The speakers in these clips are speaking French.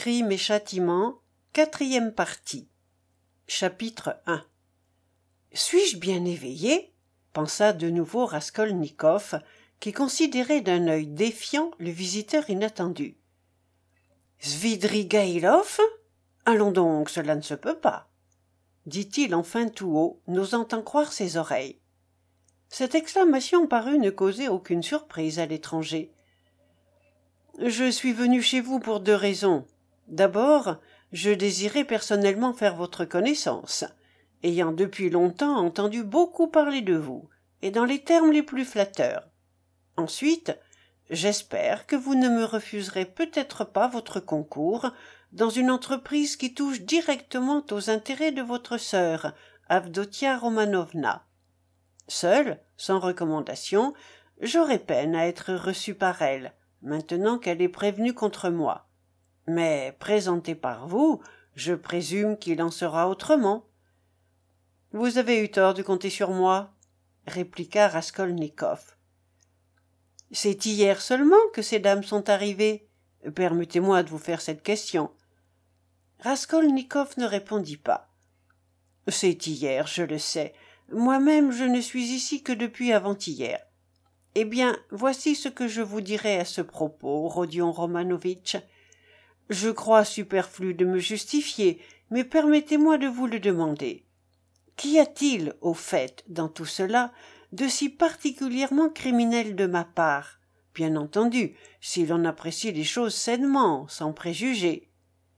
Crime et châtiment, 4e partie. Chapitre 1. Suis-je bien éveillé? Pensa de nouveau Raskolnikov, qui considérait d'un œil défiant le visiteur inattendu. Svidrigaïlov? Allons donc, cela ne se peut pas, dit-il enfin tout haut, n'osant en croire ses oreilles. Cette exclamation parut ne causer aucune surprise à l'étranger. Je suis venu chez vous pour 2 raisons. D'abord, je désirais personnellement faire votre connaissance, ayant depuis longtemps entendu beaucoup parler de vous, et dans les termes les plus flatteurs. Ensuite, j'espère que vous ne me refuserez peut-être pas votre concours dans une entreprise qui touche directement aux intérêts de votre sœur, Avdotia Romanovna. Seule, sans recommandation, j'aurais peine à être reçu par elle, maintenant qu'elle est prévenue contre moi. Mais présenté par vous, je présume qu'il en sera autrement. « Vous avez eu tort de compter sur moi, » répliqua Raskolnikov. « C'est hier seulement que ces dames sont arrivées. Permettez-moi de vous faire cette question. » Raskolnikov ne répondit pas. « C'est hier, je le sais. Moi-même, je ne suis ici que depuis avant-hier. Eh bien, voici ce que je vous dirai à ce propos, Rodion Romanovitch. Je crois superflu de me justifier, mais permettez-moi de vous le demander. Qu'y a-t-il, au fait, dans tout cela, de si particulièrement criminel de ma part, bien entendu, si l'on apprécie les choses sainement, sans préjugés. »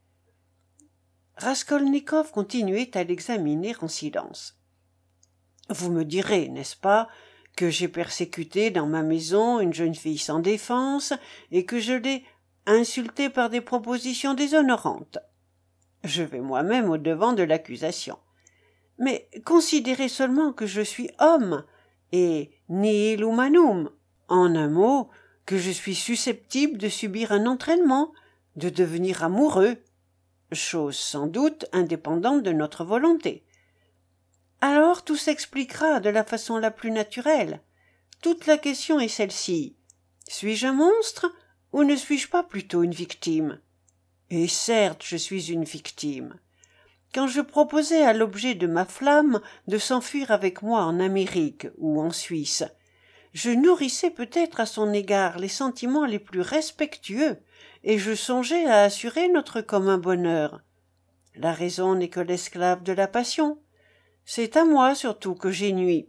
Raskolnikov continuait à l'examiner en silence. « Vous me direz, n'est-ce pas, que j'ai persécuté dans ma maison une jeune fille sans défense et que je l'ai insultée par des propositions déshonorantes. Je vais moi-même au-devant de l'accusation. Mais considérez seulement que je suis homme, et nihil humanum, en un mot, que je suis susceptible de subir un entraînement, de devenir amoureux, chose sans doute indépendante de notre volonté. Alors tout s'expliquera de la façon la plus naturelle. Toute la question est celle-ci. Suis-je un monstre, ou ne suis-je pas plutôt une victime? Et certes, je suis une victime. Quand je proposais à l'objet de ma flamme de s'enfuir avec moi en Amérique ou en Suisse, je nourrissais peut-être à son égard les sentiments les plus respectueux, et je songeais à assurer notre commun bonheur. La raison n'est que l'esclave de la passion. C'est à moi surtout que j'ai nui.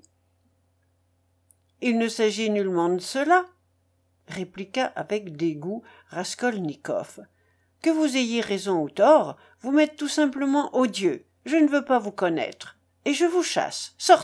« Il ne s'agit nullement de cela, » répliqua avec dégoût Raskolnikov. « Que vous ayez raison ou tort, vous m'êtes tout simplement odieux. Je ne veux pas vous connaître. Et je vous chasse. Sortez !»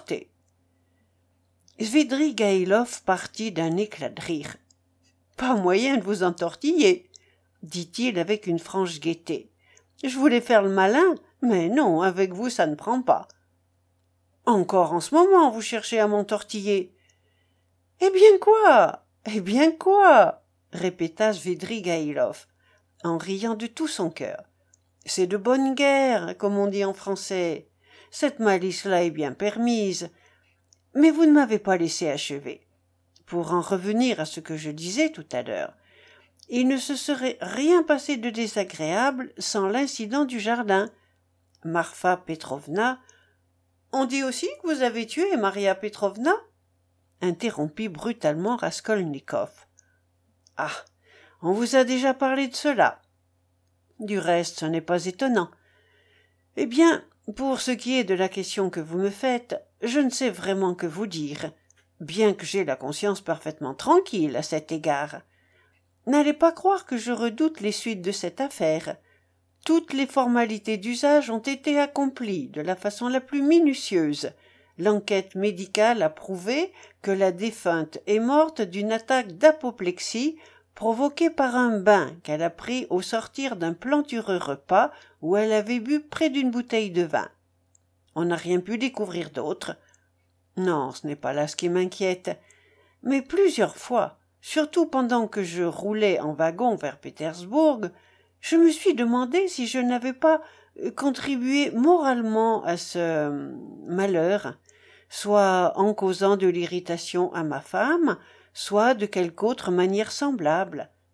Svidrigaïlov partit d'un éclat de rire. « Pas moyen de vous entortiller, » dit-il avec une franche gaieté. « Je voulais faire le malin, mais non, avec vous ça ne prend pas. »« Encore en ce moment, vous cherchez à m'entortiller. »« Eh bien quoi? Eh bien quoi ?» répéta Svidrigaïlov, en riant de tout son cœur. « C'est de bonne guerre, comme on dit en français. Cette malice-là est bien permise. Mais vous ne m'avez pas laissé achever. Pour en revenir à ce que je disais tout à l'heure, il ne se serait rien passé de désagréable sans l'incident du jardin. Marfa Petrovna... »« On dit aussi que vous avez tué Maria Petrovna ?» interrompit brutalement Raskolnikov. « Ah, on vous a déjà parlé de cela. Du reste, ce n'est pas étonnant. Eh bien, pour ce qui est de la question que vous me faites, je ne sais vraiment que vous dire, bien que j'ai la conscience parfaitement tranquille à cet égard. N'allez pas croire que je redoute les suites de cette affaire. Toutes les formalités d'usage ont été accomplies de la façon la plus minutieuse. L'enquête médicale a prouvé que la défunte est morte d'une attaque d'apoplexie provoquée par un bain qu'elle a pris au sortir d'un plantureux repas où elle avait bu près d'une bouteille de vin. On n'a rien pu découvrir d'autre. Non, ce n'est pas là ce qui m'inquiète. Mais plusieurs fois, surtout pendant que je roulais en wagon vers Pétersbourg, je me suis demandé si je n'avais pas contribué moralement à ce malheur, soit en causant de l'irritation à ma femme, soit de quelque autre manière semblable.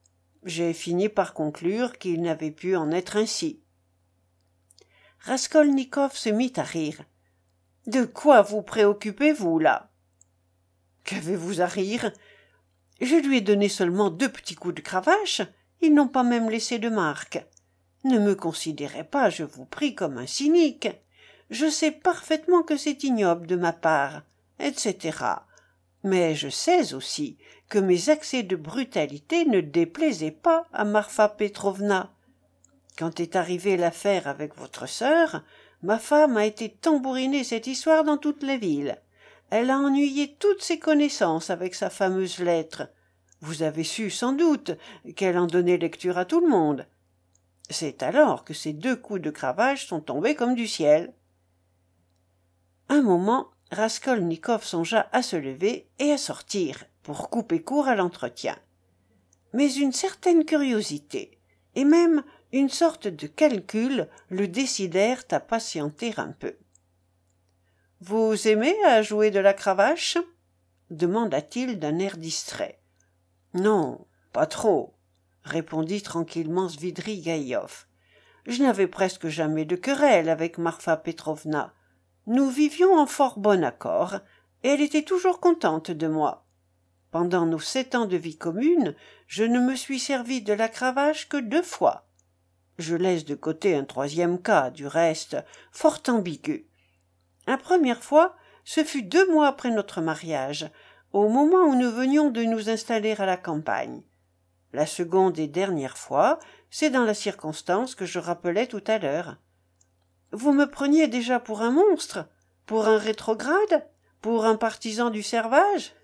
J'ai fini par conclure qu'il n'avait pu en être ainsi. Raskolnikov se mit à rire. « De quoi vous préoccupez-vous, là ?»« Qu'avez-vous à rire ? Je lui ai donné seulement 2 petits coups de cravache, ils n'ont pas même laissé de marque. Ne me considérez pas, je vous prie, comme un cynique. Je sais parfaitement que c'est ignoble de ma part, etc. Mais je sais aussi que mes accès de brutalité ne déplaisaient pas à Marfa Petrovna. Quand est arrivée l'affaire avec votre sœur, ma femme a été tambouriner cette histoire dans toute la ville. Elle a ennuyé toutes ses connaissances avec sa fameuse lettre. Vous avez su, sans doute, qu'elle en donnait lecture à tout le monde. C'est alors que ces 2 coups de cravache sont tombés comme du ciel. » Un moment, Raskolnikov songea à se lever et à sortir pour couper court à l'entretien. Mais une certaine curiosité, et même une sorte de calcul, le décidèrent à patienter un peu. « Vous aimez à jouer de la cravache ?» demanda-t-il d'un air distrait. « Non, pas trop, » répondit tranquillement Svidrigaïlov. « Je n'avais presque jamais de querelle avec Marfa Petrovna. Nous vivions en fort bon accord, et elle était toujours contente de moi. Pendant nos 7 ans de vie commune, je ne me suis servi de la cravache que 2 fois. Je laisse de côté un 3e cas, du reste, fort ambigu. La première fois, ce fut 2 mois après notre mariage, au moment où nous venions de nous installer à la campagne. La seconde et dernière fois, c'est dans la circonstance que je rappelais tout à l'heure. Vous me preniez déjà pour un monstre, pour un rétrograde, pour un partisan du servage.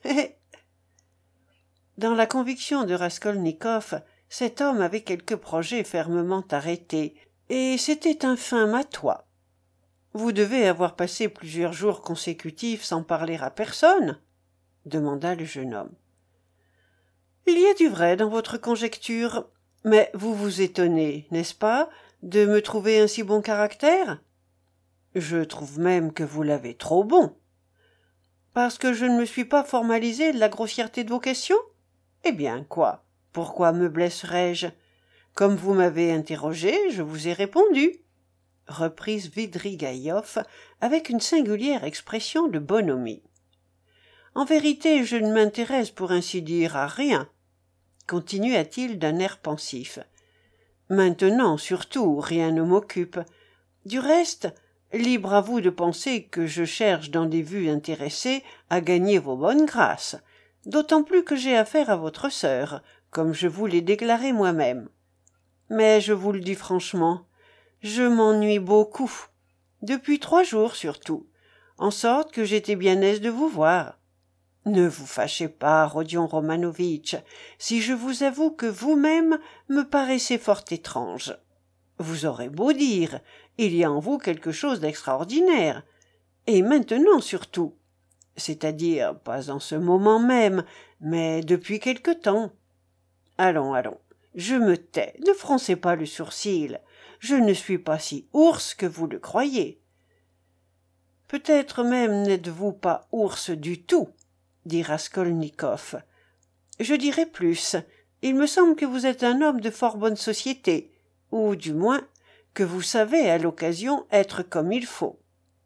Dans la conviction de Raskolnikov, cet homme avait quelques projets fermement arrêtés, et c'était un fin matois. « Vous devez avoir passé plusieurs jours consécutifs sans parler à personne ?» demanda le jeune homme. « Il y a du vrai dans votre conjecture, mais vous vous étonnez, n'est-ce pas, de me trouver un si bon caractère ? Je trouve même que vous l'avez trop bon. Parce que je ne me suis pas formalisé de la grossièreté de vos questions ? Eh bien, quoi ? Pourquoi me blesserais-je ? Comme vous m'avez interrogé, je vous ai répondu. » reprit Svidrigaïlov avec une singulière expression de bonhomie. « En vérité, je ne m'intéresse pour ainsi dire à rien, » continua-t-il d'un air pensif. « Maintenant, surtout, rien ne m'occupe. Du reste, libre à vous de penser que je cherche dans des vues intéressées à gagner vos bonnes grâces, d'autant plus que j'ai affaire à votre sœur, comme je vous l'ai déclaré moi-même. Mais je vous le dis franchement, je m'ennuie beaucoup, depuis 3 jours surtout, en sorte que j'étais bien aise de vous voir. Ne vous fâchez pas, Rodion Romanovitch, si je vous avoue que vous-même me paraissez fort étrange. Vous aurez beau dire, il y a en vous quelque chose d'extraordinaire, et maintenant surtout, c'est-à-dire pas en ce moment même, mais depuis quelque temps. Allons, allons, je me tais, ne froncez pas le sourcil, je ne suis pas si ours que vous le croyez. Peut-être même n'êtes-vous pas ours du tout, dit Raskolnikov. Je dirai plus, il me semble que vous êtes un homme de fort bonne société, ou du moins que vous savez à l'occasion être comme il faut.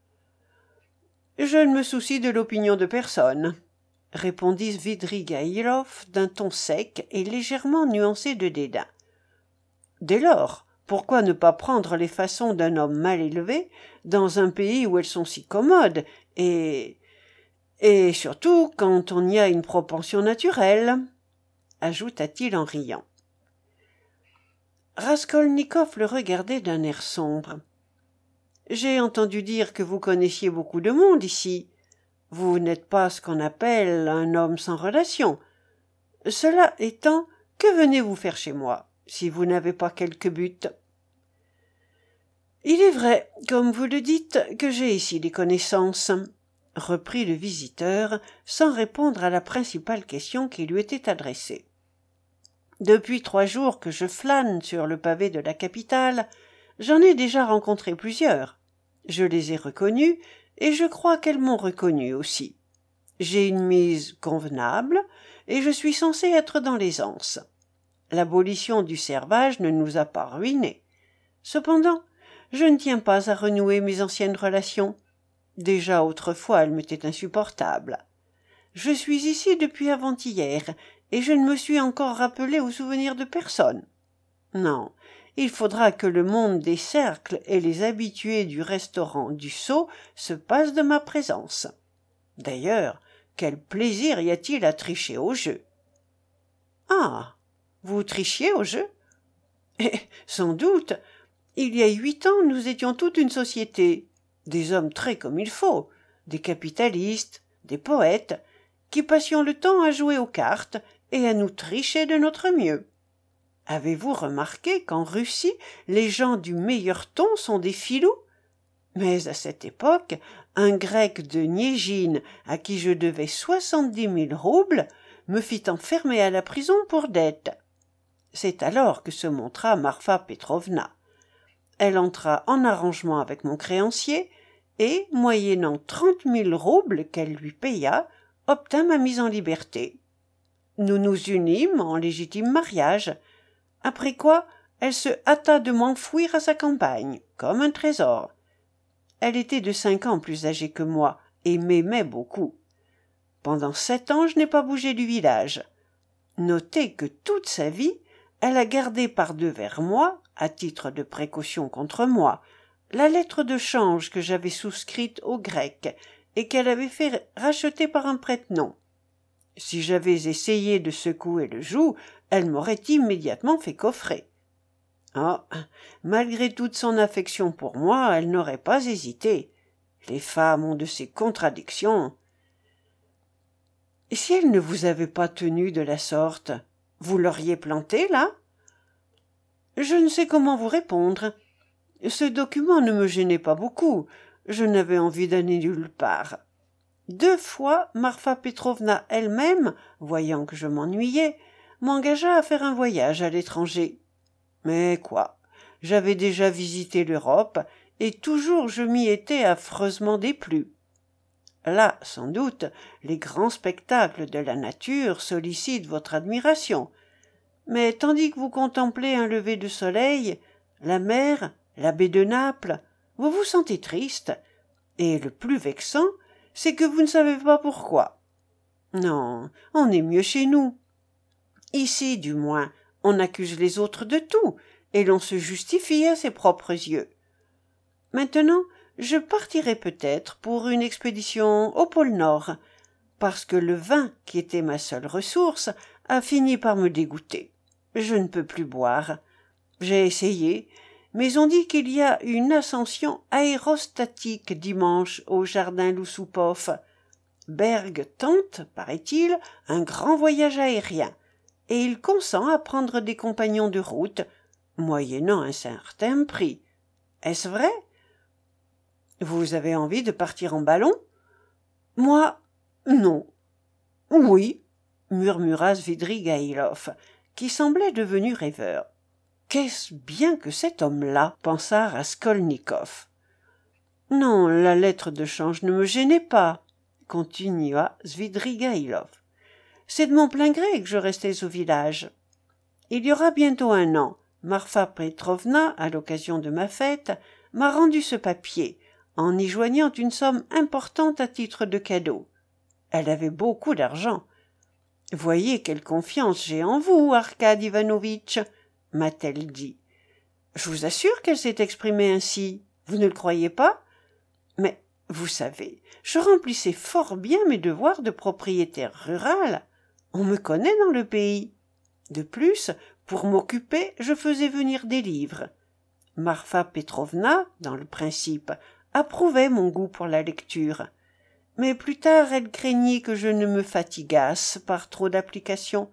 Je ne me soucie de l'opinion de personne, répondit Svidrigaïlov d'un ton sec et légèrement nuancé de dédain. Dès lors, pourquoi ne pas prendre les façons d'un homme mal élevé dans un pays où elles sont si commodes et surtout quand on y a une propension naturelle, ajouta-t-il en riant. Raskolnikov le regardait d'un air sombre. « J'ai entendu dire que vous connaissiez beaucoup de monde ici. Vous n'êtes pas ce qu'on appelle un homme sans relation. Cela étant, que venez-vous faire chez moi, si vous n'avez pas quelque but ? » « Il est vrai, comme vous le dites, que j'ai ici des connaissances, » reprit le visiteur, sans répondre à la principale question qui lui était adressée. « Depuis 3 jours que je flâne sur le pavé de la capitale, j'en ai déjà rencontré plusieurs. Je les ai reconnues, et je crois qu'elles m'ont reconnu aussi. J'ai une mise convenable, et je suis censé être dans l'aisance. L'abolition du servage ne nous a pas ruinés. Cependant, je ne tiens pas à renouer mes anciennes relations. Déjà autrefois elles m'étaient insupportables. Je suis ici depuis avant-hier, et je ne me suis encore rappelé au souvenir de personne. Non, il faudra que le monde des cercles et les habitués du restaurant du Sceau se passent de ma présence. D'ailleurs, quel plaisir y a-t-il à tricher au jeu? Ah, vous trichiez au jeu? Eh, sans doute. Il y a 8 ans, nous étions toute une société, des hommes très comme il faut, des capitalistes, des poètes, qui passions le temps à jouer aux cartes et à nous tricher de notre mieux. Avez-vous remarqué qu'en Russie, les gens du meilleur ton sont des filous? Mais à cette époque, un Grec de Niégine, à qui je devais 70 000 roubles, me fit enfermer à la prison pour dette. C'est alors que se montra Marfa Petrovna. Elle entra en arrangement avec mon créancier et, moyennant 30 000 roubles qu'elle lui paya, obtint ma mise en liberté. Nous nous unîmes en légitime mariage, après quoi elle se hâta de m'enfouir à sa campagne, comme un trésor. Elle était de 5 ans plus âgée que moi et m'aimait beaucoup. Pendant 7 ans, je n'ai pas bougé du village. Notez que toute sa vie, elle a gardé par-devers moi, à titre de précaution contre moi, la lettre de change que j'avais souscrite au grec et qu'elle avait fait racheter par un prête-nom. Si j'avais essayé de secouer le joug, elle m'aurait immédiatement fait coffrer. Ah, malgré toute son affection pour moi, elle n'aurait pas hésité. Les femmes ont de ces contradictions. Et si elle ne vous avait pas tenu de la sorte, vous l'auriez plantée, là? Je ne sais comment vous répondre. Ce document ne me gênait pas beaucoup. Je n'avais envie d'aller nulle part. 2 fois, Marfa Petrovna elle-même, voyant que je m'ennuyais, m'engagea à faire un voyage à l'étranger. Mais quoi, j'avais déjà visité l'Europe, et toujours je m'y étais affreusement déplu. Là, sans doute, les grands spectacles de la nature sollicitent votre admiration, mais tandis que vous contemplez un lever de soleil, la mer, la baie de Naples, vous vous sentez triste, et le plus vexant, c'est que vous ne savez pas pourquoi. Non, on est mieux chez nous. Ici, du moins, on accuse les autres de tout, et l'on se justifie à ses propres yeux. Maintenant, je partirai peut-être pour une expédition au pôle Nord, parce que le vin, qui était ma seule ressource, a fini par me dégoûter. Je ne peux plus boire. J'ai essayé, mais on dit qu'il y a une ascension aérostatique dimanche au jardin Loussoupov. Berg tente, paraît-il, un grand voyage aérien, et il consent à prendre des compagnons de route, moyennant un certain prix. Est-ce vrai? Vous avez envie de partir en ballon? Moi, non. Oui, murmura Svidrigaïlov, qui semblait devenu rêveur. Qu'est-ce bien que cet homme-là, pensa Raskolnikov. Non, la lettre de change ne me gênait pas, continua Svidrigaïlov. C'est de mon plein gré que je restais au village. Il y aura bientôt 1 an, Marfa Petrovna, à l'occasion de ma fête, m'a rendu ce papier, en y joignant une somme importante à titre de cadeau. Elle avait beaucoup d'argent. Voyez quelle confiance j'ai en vous, Arkady Ivanovitch, m'a-t-elle dit. Je vous assure qu'elle s'est exprimée ainsi. Vous ne le croyez pas? Mais, vous savez, je remplissais fort bien mes devoirs de propriétaire rural. On me connaît dans le pays. De plus, pour m'occuper, je faisais venir des livres. Marfa Petrovna, dans le principe, approuvait mon goût pour la lecture. Mais plus tard, elle craignit que je ne me fatiguasse par trop d'application.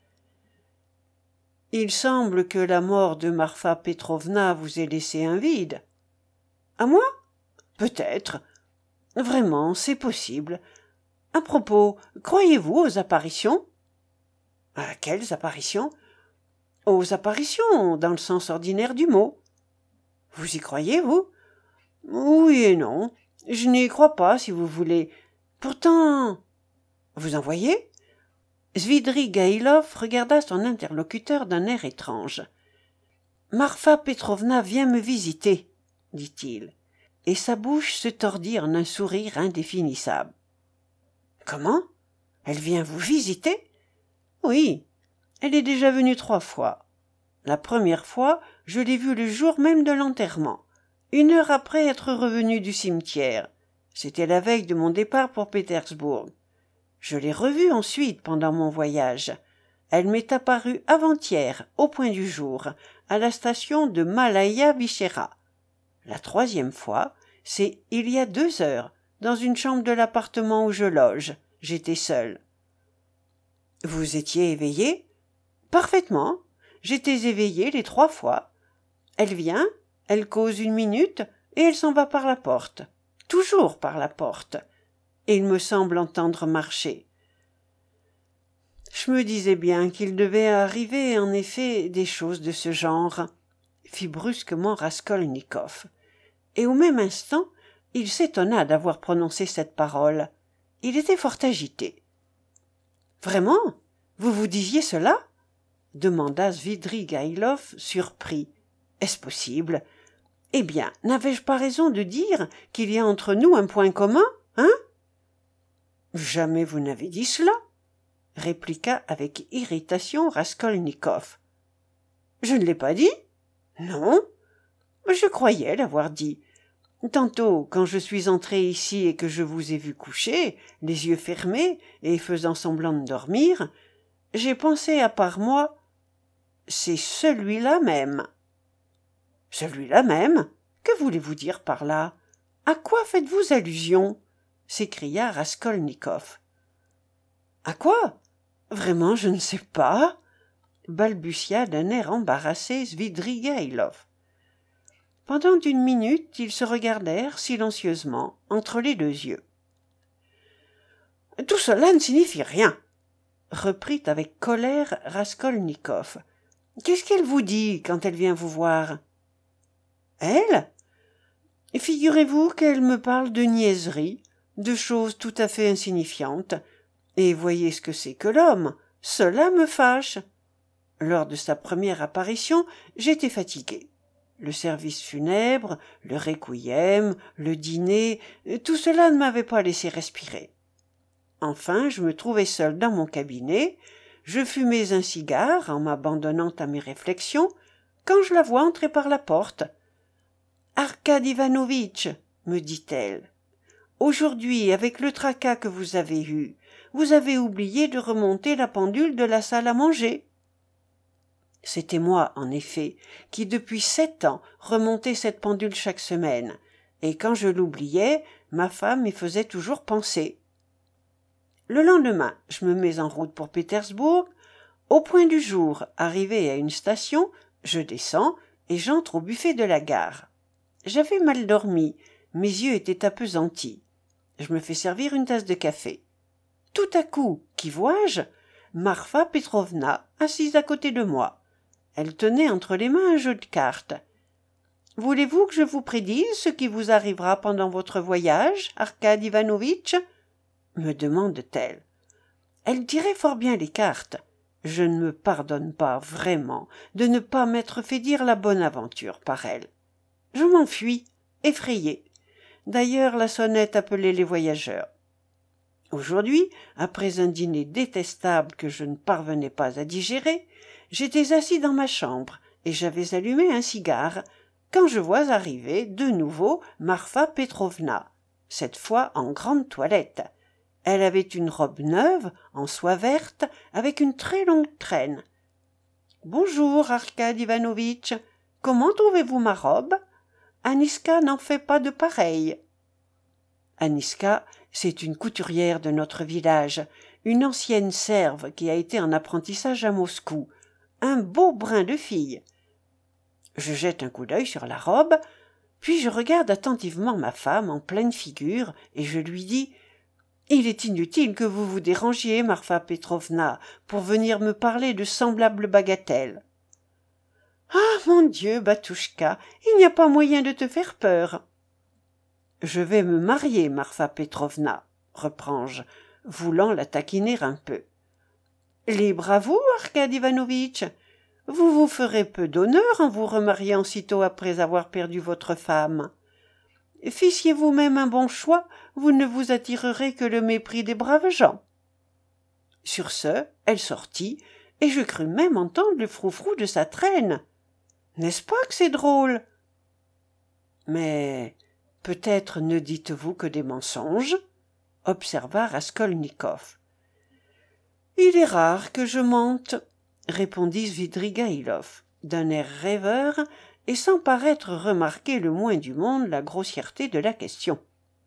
Il semble que la mort de Marfa Petrovna vous ait laissé un vide. À moi? Peut-être. Vraiment, c'est possible. À propos, croyez-vous aux apparitions? À quelles apparitions? Aux apparitions, dans le sens ordinaire du mot. Vous y croyez, vous? Oui et non. Je n'y crois pas, si vous voulez. Pourtant... Vous en voyez? Svidrigaïlov regarda son interlocuteur d'un air étrange. « Marfa Petrovna vient me visiter, dit-il, et sa bouche se tordit en un sourire indéfinissable. « Comment? Elle vient vous visiter? »« Oui, elle est déjà venue 3 fois. La première fois, je l'ai vue le jour même de l'enterrement, 1 heure après être revenue du cimetière. C'était la veille de mon départ pour Pétersbourg. Je l'ai revue ensuite pendant mon voyage. Elle m'est apparue avant-hier, au point du jour, à la station de Malaya-Vichera. La 3e fois, c'est il y a 2 heures, dans une chambre de l'appartement où je loge. J'étais seule. »« Vous étiez éveillé ? » ?»« Parfaitement. J'étais éveillée les 3 fois. Elle vient, elle cause 1 minute, et elle s'en va par la porte. Toujours par la porte. Et il me semble entendre marcher. Je me disais bien qu'il devait arriver, en effet, des choses de ce genre, fit brusquement Raskolnikov. Et au même instant, il s'étonna d'avoir prononcé cette parole. Il était fort agité. « Vraiment? Vous vous disiez cela ?» demanda Svidrigaïlov, surpris. « Est-ce possible? Eh bien, n'avais-je pas raison de dire qu'il y a entre nous un point commun, hein ?»« Jamais vous n'avez dit cela, » répliqua avec irritation Raskolnikov. « Je ne l'ai pas dit? Non, je croyais l'avoir dit. Tantôt, quand je suis entré ici et que je vous ai vu coucher, les yeux fermés et faisant semblant de dormir, j'ai pensé à part moi, c'est celui-là même. »« Celui-là même? Que voulez-vous dire par là? À quoi faites-vous allusion ?» s'écria Raskolnikov. « À quoi? Vraiment, je ne sais pas, » balbutia d'un air embarrassé Svidrigaïlov. Pendant 1 minute, ils se regardèrent silencieusement, entre les 2 yeux. « Tout cela ne signifie rien, » reprit avec colère Raskolnikov. « Qu'est-ce qu'elle vous dit quand elle vient vous voir? »« Elle? Figurez-vous qu'elle me parle de niaiseries, de choses tout à fait insignifiantes. Et voyez ce que c'est que l'homme, cela me fâche. Lors de sa première apparition, j'étais fatigué. Le service funèbre, le requiem, le dîner, tout cela ne m'avait pas laissé respirer. Enfin, je me trouvais seul dans mon cabinet, je fumais un cigare en m'abandonnant à mes réflexions, quand je la vois entrer par la porte. « Arkady Ivanovitch, » me dit-elle, « aujourd'hui, avec le tracas que vous avez eu, vous avez oublié de remonter la pendule de la salle à manger. » C'était moi, en effet, qui depuis 7 ans remontais cette pendule chaque semaine, et quand je l'oubliais, ma femme y faisait toujours penser. Le lendemain, je me mets en route pour Pétersbourg. Au point du jour, arrivé à une station, je descends et j'entre au buffet de la gare. J'avais mal dormi, mes yeux étaient appesantis. Je me fais servir une tasse de café. Tout à coup, qui vois-je? Marfa Petrovna, assise à côté de moi. Elle tenait entre les mains un jeu de cartes. « Voulez-vous que je vous prédise ce qui vous arrivera pendant votre voyage, Arkady Ivanovitch ?» me demande-t-elle. Elle tirait fort bien les cartes. Je ne me pardonne pas, vraiment, de ne pas m'être fait dire la bonne aventure par elle. Je m'enfuis, effrayé. D'ailleurs, la sonnette appelait les voyageurs. Aujourd'hui, après un dîner détestable que je ne parvenais pas à digérer, j'étais assis dans ma chambre et j'avais allumé un cigare quand je vois arriver de nouveau Marfa Petrovna, cette fois en grande toilette. Elle avait une robe neuve, en soie verte, avec une très longue traîne. « Bonjour, Arkady Ivanovitch. Comment trouvez-vous ma robe? Aniska n'en fait pas de pareille. » Aniska, c'est une couturière de notre village, une ancienne serve qui a été en apprentissage à Moscou, un beau brin de fille. Je jette un coup d'œil sur la robe, puis je regarde attentivement ma femme en pleine figure et je lui dis « Il est inutile que vous vous dérangiez, Marfa Petrovna, pour venir me parler de semblables bagatelles. »« Ah, mon Dieu, Batouchka, il n'y a pas moyen de te faire peur. »« Je vais me marier, Marfa Petrovna, reprends-je, voulant la taquiner un peu. Libre à vous, Arkady Ivanovitch. Vous vous ferez peu d'honneur en vous remariant sitôt après avoir perdu votre femme. Fissiez vous-même un bon choix, vous ne vous attirerez que le mépris des braves gens. » Sur ce, elle sortit, et je crus même entendre le froufrou de sa traîne. N'est-ce pas que c'est drôle? Mais peut-être ne dites-vous que des mensonges? Observa Raskolnikov. Il est rare que je mente, répondit Svidrigaïlov, d'un air rêveur et sans paraître remarquer le moins du monde la grossièreté de la question.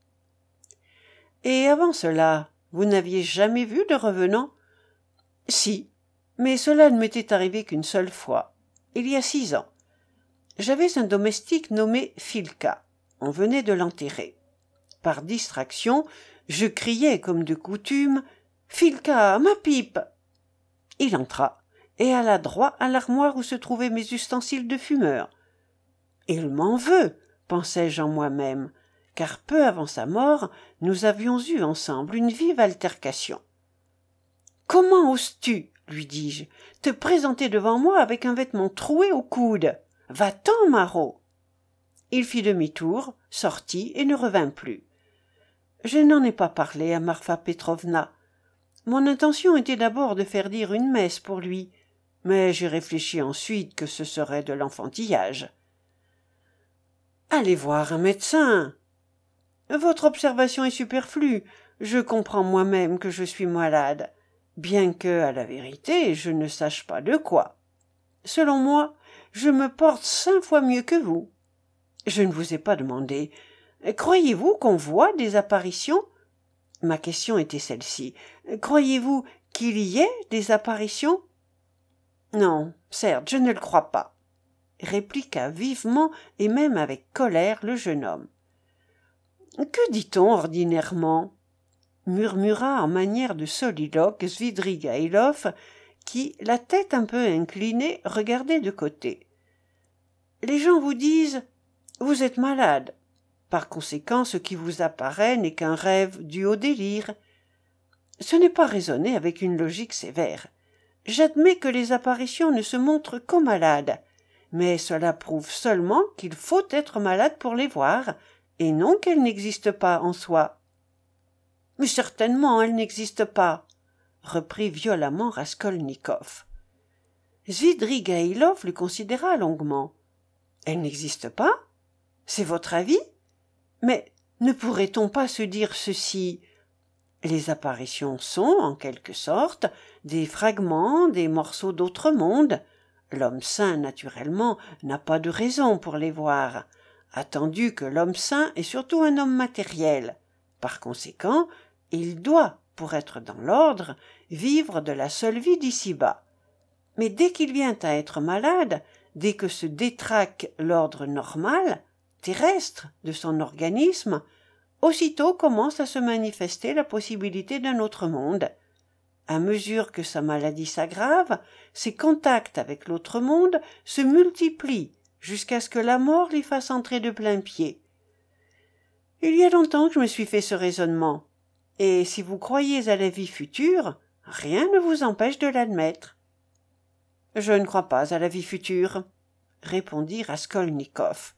Et avant cela, vous n'aviez jamais vu de revenant? Si, mais cela ne m'était arrivé qu'une seule fois, il y a 6 ans. J'avais un domestique nommé Filka. On venait de l'enterrer. Par distraction, je criai comme de coutume « Filka, ma pipe !» Il entra et alla droit à l'armoire où se trouvaient mes ustensiles de fumeur. Il m'en veut, pensai-je en moi-même, car peu avant sa mort, nous avions eu ensemble une vive altercation. « Comment oses-tu, lui dis-je, te présenter devant moi avec un vêtement troué au coude? Va-t'en, maraud !» Il fit demi-tour, sortit et ne revint plus. Je n'en ai pas parlé à Marfa Petrovna. Mon intention était d'abord de faire dire une messe pour lui, mais j'ai réfléchi ensuite que ce serait de l'enfantillage. « Allez voir un médecin. »« Votre observation est superflue. Je comprends moi-même que je suis malade, bien que, à la vérité, je ne sache pas de quoi. Selon moi, je me porte 5 fois mieux que vous. Je ne vous ai pas demandé. Croyez-vous qu'on voit des apparitions? Ma question était celle-ci. Croyez-vous qu'il y ait des apparitions? Non, certes, je ne le crois pas, répliqua vivement et même avec colère le jeune homme. Que dit-on ordinairement? Murmura en manière de soliloque Svidrigaïlov, qui, la tête un peu inclinée, regardait de côté. Les gens vous disent « Vous êtes malade ». Par conséquent, ce qui vous apparaît n'est qu'un rêve dû au délire. Ce n'est pas raisonner avec une logique sévère. J'admets que les apparitions ne se montrent qu'aux malades, mais cela prouve seulement qu'il faut être malade pour les voir, et non qu'elles n'existent pas en soi. « Mais certainement, elles n'existent pas, » reprit violemment Raskolnikov. Svidrigaïlov le considéra longuement. « Elles n'existent pas? C'est votre avis? Mais ne pourrait-on pas se dire ceci? Les apparitions sont, en quelque sorte, des fragments, des morceaux d'autres mondes. L'homme sain, naturellement, n'a pas de raison pour les voir, attendu que l'homme sain est surtout un homme matériel. Par conséquent, il doit, pour être dans l'ordre, vivre de la seule vie d'ici-bas. Mais dès qu'il vient à être malade, dès que se détraque l'ordre normal, terrestre, de son organisme, aussitôt commence à se manifester la possibilité d'un autre monde. À mesure que sa maladie s'aggrave, ses contacts avec l'autre monde se multiplient jusqu'à ce que la mort l'y fasse entrer de plain-pied. Il y a longtemps que je me suis fait ce raisonnement, et si vous croyez à la vie future, rien ne vous empêche de l'admettre. « Je ne crois pas à la vie future, » répondit Raskolnikov.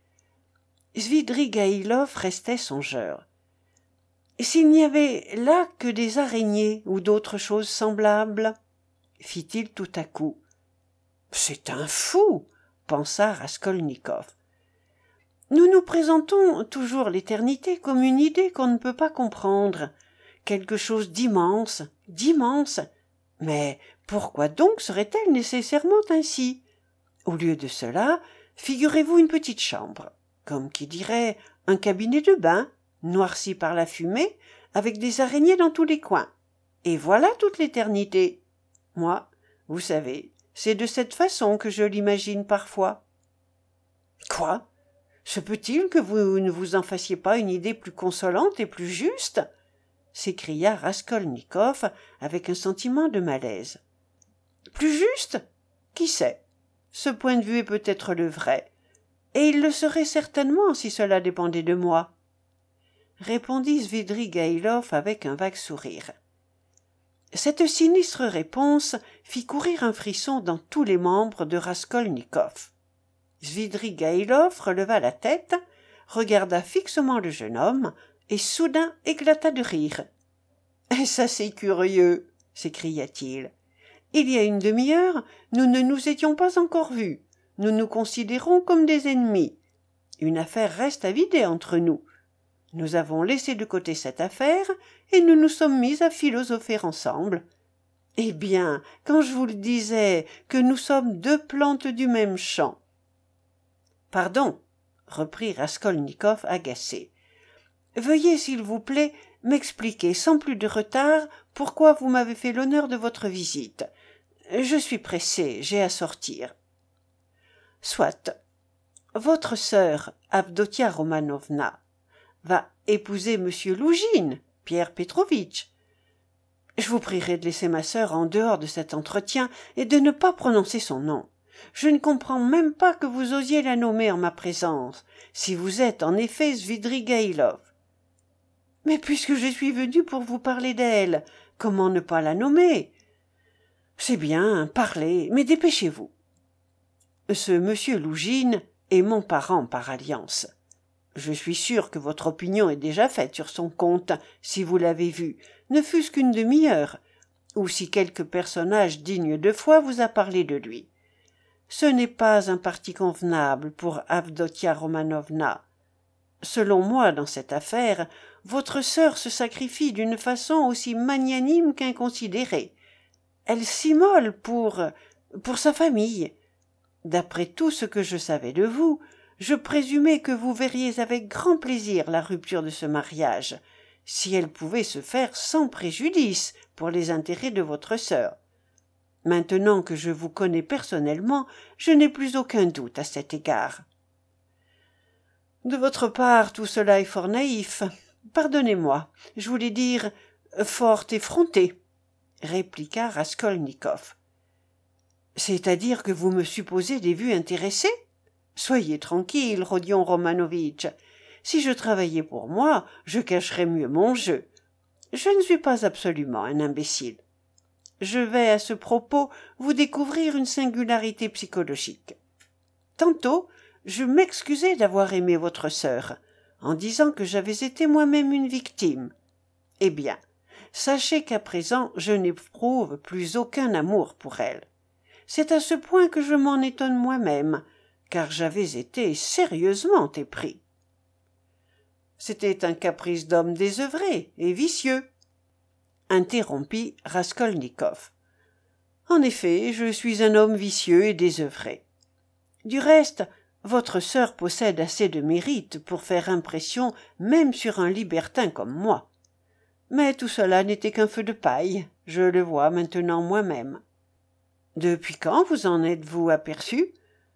Svidrigaïlov restait songeur. « S'il n'y avait là que des araignées ou d'autres choses semblables ?» fit-il tout à coup. « C'est un fou !» pensa Raskolnikov. « Nous nous présentons toujours l'éternité comme une idée qu'on ne peut pas comprendre, quelque chose d'immense, d'immense. Mais pourquoi donc serait-elle nécessairement ainsi? Au lieu de cela, figurez-vous une petite chambre, comme qui dirait un cabinet de bain, noirci par la fumée, avec des araignées dans tous les coins. Et voilà toute l'éternité. Moi, vous savez, c'est de cette façon que je l'imagine parfois. »« Quoi? Se peut-il que vous ne vous en fassiez pas une idée plus consolante et plus juste ?» s'écria Raskolnikov avec un sentiment de malaise. « Plus juste? Qui sait? Ce point de vue est peut-être le vrai, et il le serait certainement si cela dépendait de moi, » répondit Svidrigaïlov avec un vague sourire. Cette sinistre réponse fit courir un frisson dans tous les membres de Raskolnikov. Svidrigaïlov releva la tête, regarda fixement le jeune homme, et soudain éclata de rire. « Est-ce assez curieux » s'écria-t-il. « Il y a une demi-heure, nous ne nous étions pas encore vus. Nous nous considérons comme des ennemis. Une affaire reste à vider entre nous. Nous avons laissé de côté cette affaire et nous nous sommes mis à philosopher ensemble. Eh bien, quand je vous le disais que nous sommes deux plantes du même champ. »« Pardon, » reprit Raskolnikov agacé. « Veuillez, s'il vous plaît, m'expliquer sans plus de retard pourquoi vous m'avez fait l'honneur de votre visite. Je suis pressé, j'ai à sortir. »« Soit. Votre sœur, Avdotia Romanovna, va épouser monsieur Lougine, Pierre Petrovitch. Je vous prierai de laisser ma sœur en dehors de cet entretien et de ne pas prononcer son nom. Je ne comprends même pas que vous osiez la nommer en ma présence, si vous êtes en effet Svidrigaïlov. Mais puisque je suis venu pour vous parler d'elle, comment ne pas la nommer? C'est bien, parlez, mais dépêchez-vous. Ce monsieur Lougine est mon parent par alliance. Je suis sûr que votre opinion est déjà faite sur son compte, si vous l'avez vu, ne fût-ce qu'une demi-heure, ou si quelque personnage digne de foi vous a parlé de lui. Ce n'est pas un parti convenable pour Avdotia Romanovna. Selon moi, dans cette affaire, votre sœur se sacrifie d'une façon aussi magnanime qu'inconsidérée. Elle s'immole pour sa famille. D'après tout ce que je savais de vous, je présumais que vous verriez avec grand plaisir la rupture de ce mariage, si elle pouvait se faire sans préjudice pour les intérêts de votre sœur. Maintenant que je vous connais personnellement, je n'ai plus aucun doute à cet égard. De votre part, tout cela est fort naïf. Pardonnez-moi, je voulais dire fort effronté, répliqua Raskolnikov. C'est-à-dire que vous me supposez des vues intéressées? Soyez tranquille, Rodion Romanovitch. Si je travaillais pour moi, je cacherais mieux mon jeu. Je ne suis pas absolument un imbécile. Je vais à ce propos vous découvrir une singularité psychologique. Tantôt, je m'excusais d'avoir aimé votre sœur, en disant que j'avais été moi-même une victime. Eh bien, sachez qu'à présent je n'éprouve plus aucun amour pour elle. C'est à ce point que je m'en étonne moi-même, car j'avais été sérieusement épris. C'était un caprice d'homme désœuvré et vicieux, interrompit Raskolnikov. En effet, je suis un homme vicieux et désœuvré. Du reste, votre sœur possède assez de mérite pour faire impression même sur un libertin comme moi. Mais tout cela n'était qu'un feu de paille, je le vois maintenant moi-même. Depuis quand vous en êtes-vous aperçu?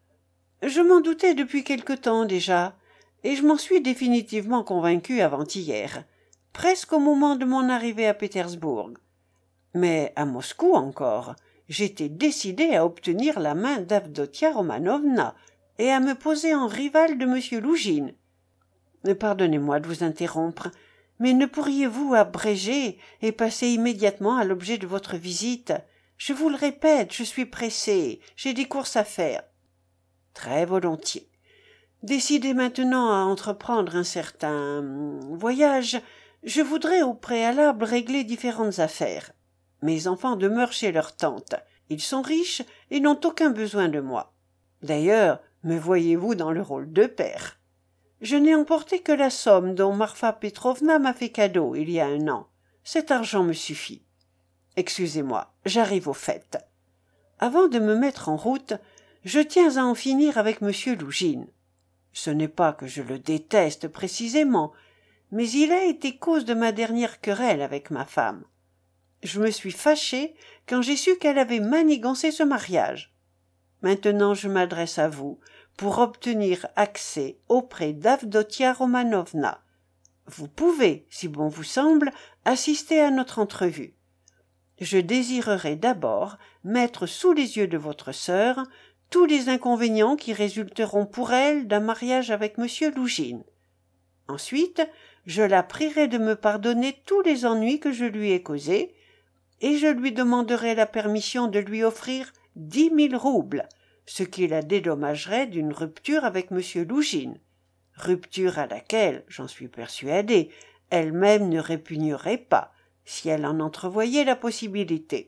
Je m'en doutais depuis quelque temps déjà, et je m'en suis définitivement convaincu avant-hier, presque au moment de mon arrivée à Pétersbourg. Mais à Moscou encore, j'étais décidé à obtenir la main d'Avdotia Romanovna et à me poser en rival de M. Lougine. Pardonnez-moi de vous interrompre, mais ne pourriez-vous abréger et passer immédiatement à l'objet de votre visite? Je vous le répète, je suis pressé, j'ai des courses à faire. Très volontiers. Décidé maintenant à entreprendre un certain voyage, je voudrais au préalable régler différentes affaires. Mes enfants demeurent chez leur tante. Ils sont riches et n'ont aucun besoin de moi. D'ailleurs, me voyez-vous dans le rôle de père. Je n'ai emporté que la somme dont Marfa Petrovna m'a fait cadeau il y a 1 an. Cet argent me suffit. Excusez-moi, j'arrive au fait. Avant de me mettre en route, je tiens à en finir avec M. Lougine. Ce n'est pas que je le déteste précisément, mais il a été cause de ma dernière querelle avec ma femme. Je me suis fâché quand j'ai su qu'elle avait manigancé ce mariage. Maintenant je m'adresse à vous pour obtenir accès auprès d'Avdotia Romanovna. Vous pouvez, si bon vous semble, assister à notre entrevue. Je désirerais d'abord mettre sous les yeux de votre sœur tous les inconvénients qui résulteront pour elle d'un mariage avec M. Lougine. Ensuite, je la prierai de me pardonner tous les ennuis que je lui ai causés, et je lui demanderai la permission de lui offrir 10 000 roubles, ce qui la dédommagerait d'une rupture avec M. Lougine, rupture à laquelle, j'en suis persuadé, elle-même ne répugnerait pas, si elle en entrevoyait la possibilité.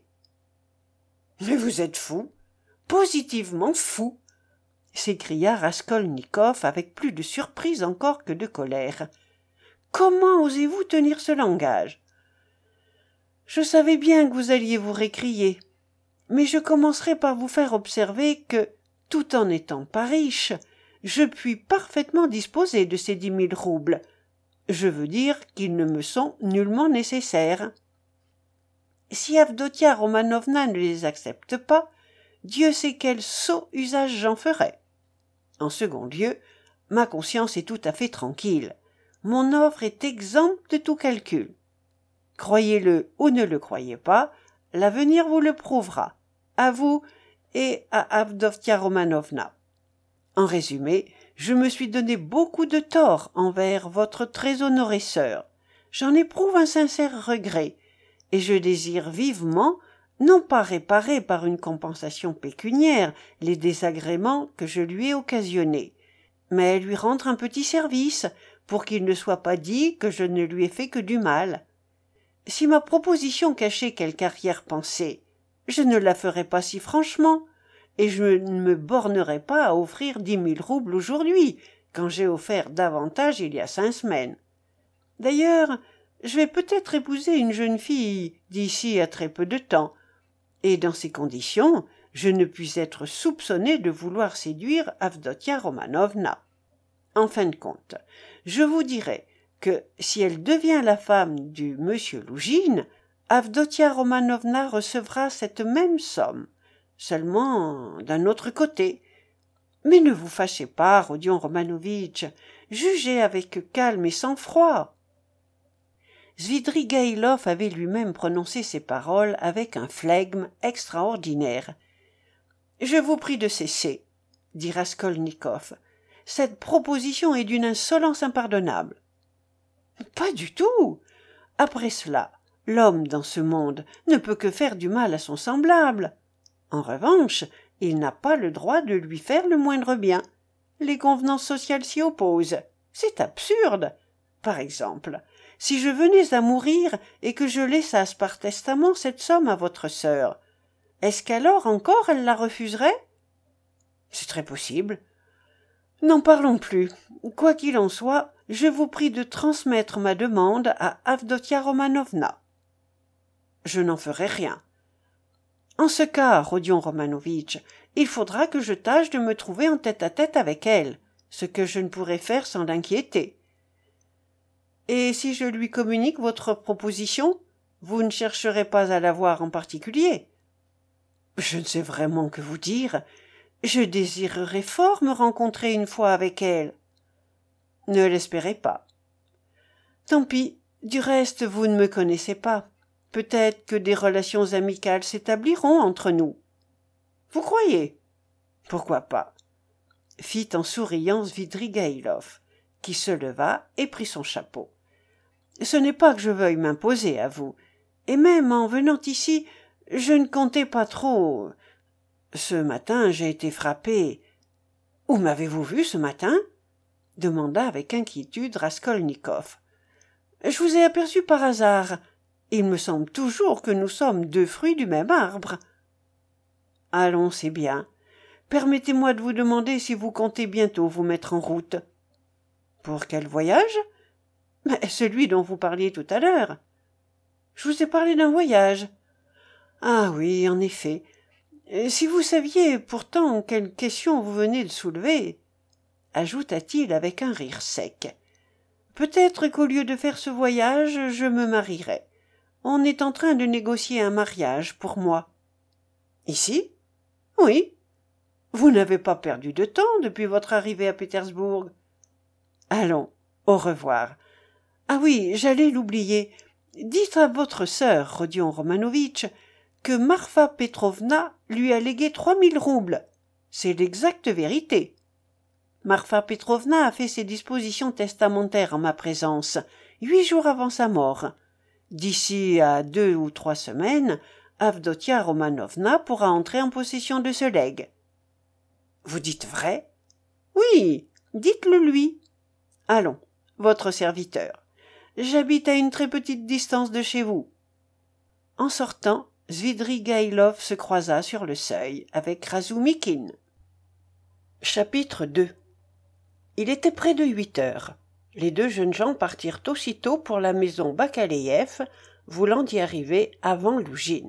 « Mais vous êtes fou, positivement fou !» s'écria Raskolnikov avec plus de surprise encore que de colère. « Comment osez-vous tenir ce langage ? Je savais bien que vous alliez vous récrier, mais je commencerai par vous faire observer que, tout en n'étant pas riche, je puis parfaitement disposer de ces 10 000 roubles. Je veux dire qu'ils ne me sont nullement nécessaires. Si Avdotia Romanovna ne les accepte pas, Dieu sait quel sot usage j'en ferai. En second lieu, ma conscience est tout à fait tranquille. Mon offre est exempte de tout calcul. Croyez-le ou ne le croyez pas, l'avenir vous le prouvera, à vous et à Avdotia Romanovna. En résumé, je me suis donné beaucoup de tort envers votre très honorée sœur. J'en éprouve un sincère regret, et je désire vivement, non pas réparer par une compensation pécuniaire les désagréments que je lui ai occasionnés, mais lui rendre un petit service, pour qu'il ne soit pas dit que je ne lui ai fait que du mal. Si ma proposition cachait quelque arrière-pensée, je ne la ferais pas si franchement, et je ne me bornerais pas à offrir 10 000 roubles aujourd'hui, quand j'ai offert davantage il y a 5 semaines. D'ailleurs, je vais peut-être épouser une jeune fille d'ici à très peu de temps, et dans ces conditions, je ne puis être soupçonné de vouloir séduire Avdotia Romanovna. En fin de compte, je vous dirai que si elle devient la femme du monsieur Lougine, Avdotia Romanovna recevra cette même somme, seulement d'un autre côté. Mais ne vous fâchez pas, Rodion Romanovitch, jugez avec calme et sang-froid. Svidrigaïlov avait lui-même prononcé ces paroles avec un flegme extraordinaire. « Je vous prie de cesser, » dit Raskolnikov. « Cette proposition est d'une insolence impardonnable. »« Pas du tout. Après cela, l'homme dans ce monde ne peut que faire du mal à son semblable. En revanche, il n'a pas le droit de lui faire le moindre bien. Les convenances sociales s'y opposent. C'est absurde. Par exemple, si je venais à mourir et que je laissasse par testament cette somme à votre sœur, est-ce qu'alors encore elle la refuserait ? C'est très possible. N'en parlons plus. Quoi qu'il en soit, je vous prie de transmettre ma demande à Avdotia Romanovna. Je n'en ferai rien. En ce cas, Rodion Romanovitch, il faudra que je tâche de me trouver en tête-à-tête avec elle, ce que je ne pourrai faire sans l'inquiéter. Et si je lui communique votre proposition, vous ne chercherez pas à la voir en particulier. Je ne sais vraiment que vous dire. Je désirerais fort me rencontrer une fois avec elle. Ne l'espérez pas. Tant pis, du reste, vous ne me connaissez pas. Peut-être que des relations amicales s'établiront entre nous. Vous croyez ? Pourquoi pas ? Fit en souriant Svidrigaïlov, qui se leva et prit son chapeau. Ce n'est pas que je veuille m'imposer à vous, et même en venant ici, je ne comptais pas trop. Ce matin, j'ai été frappé. « Où m'avez-vous vu ce matin ?» demanda avec inquiétude Raskolnikov. « Je vous ai aperçu par hasard. Il me semble toujours que nous sommes 2 fruits du même arbre. »« Allons, c'est bien. Permettez-moi de vous demander si vous comptez bientôt vous mettre en route. »« Pour quel voyage ? » ?»« Mais celui dont vous parliez tout à l'heure. »« Je vous ai parlé d'un voyage. »« Ah oui, en effet. Si vous saviez pourtant quelle question vous venez de soulever, » ajouta-t-il avec un rire sec. « Peut-être qu'au lieu de faire ce voyage, je me marierai. On est en train de négocier un mariage pour moi. »« Ici ? » ?»« Oui. Vous n'avez pas perdu de temps depuis votre arrivée à Pétersbourg. »« Allons, au revoir. Ah oui, j'allais l'oublier. Dites à votre sœur, Rodion Romanovitch, que Marfa Petrovna lui a légué 3 000 roubles. C'est l'exacte vérité. Marfa Petrovna a fait ses dispositions testamentaires en ma présence, 8 jours avant sa mort. D'ici à 2 ou 3 semaines, Avdotia Romanovna pourra entrer en possession de ce legs. »« Vous dites vrai ?»« Oui, dites-le lui. Allons, votre serviteur. J'habite à une très petite distance de chez vous. » En sortant, Svidrigaïlov se croisa sur le seuil avec Razumikine. Chapitre 2. Il était près de 8 heures. Les deux jeunes gens partirent aussitôt pour la maison Bakaleïev, voulant y arriver avant Lougine.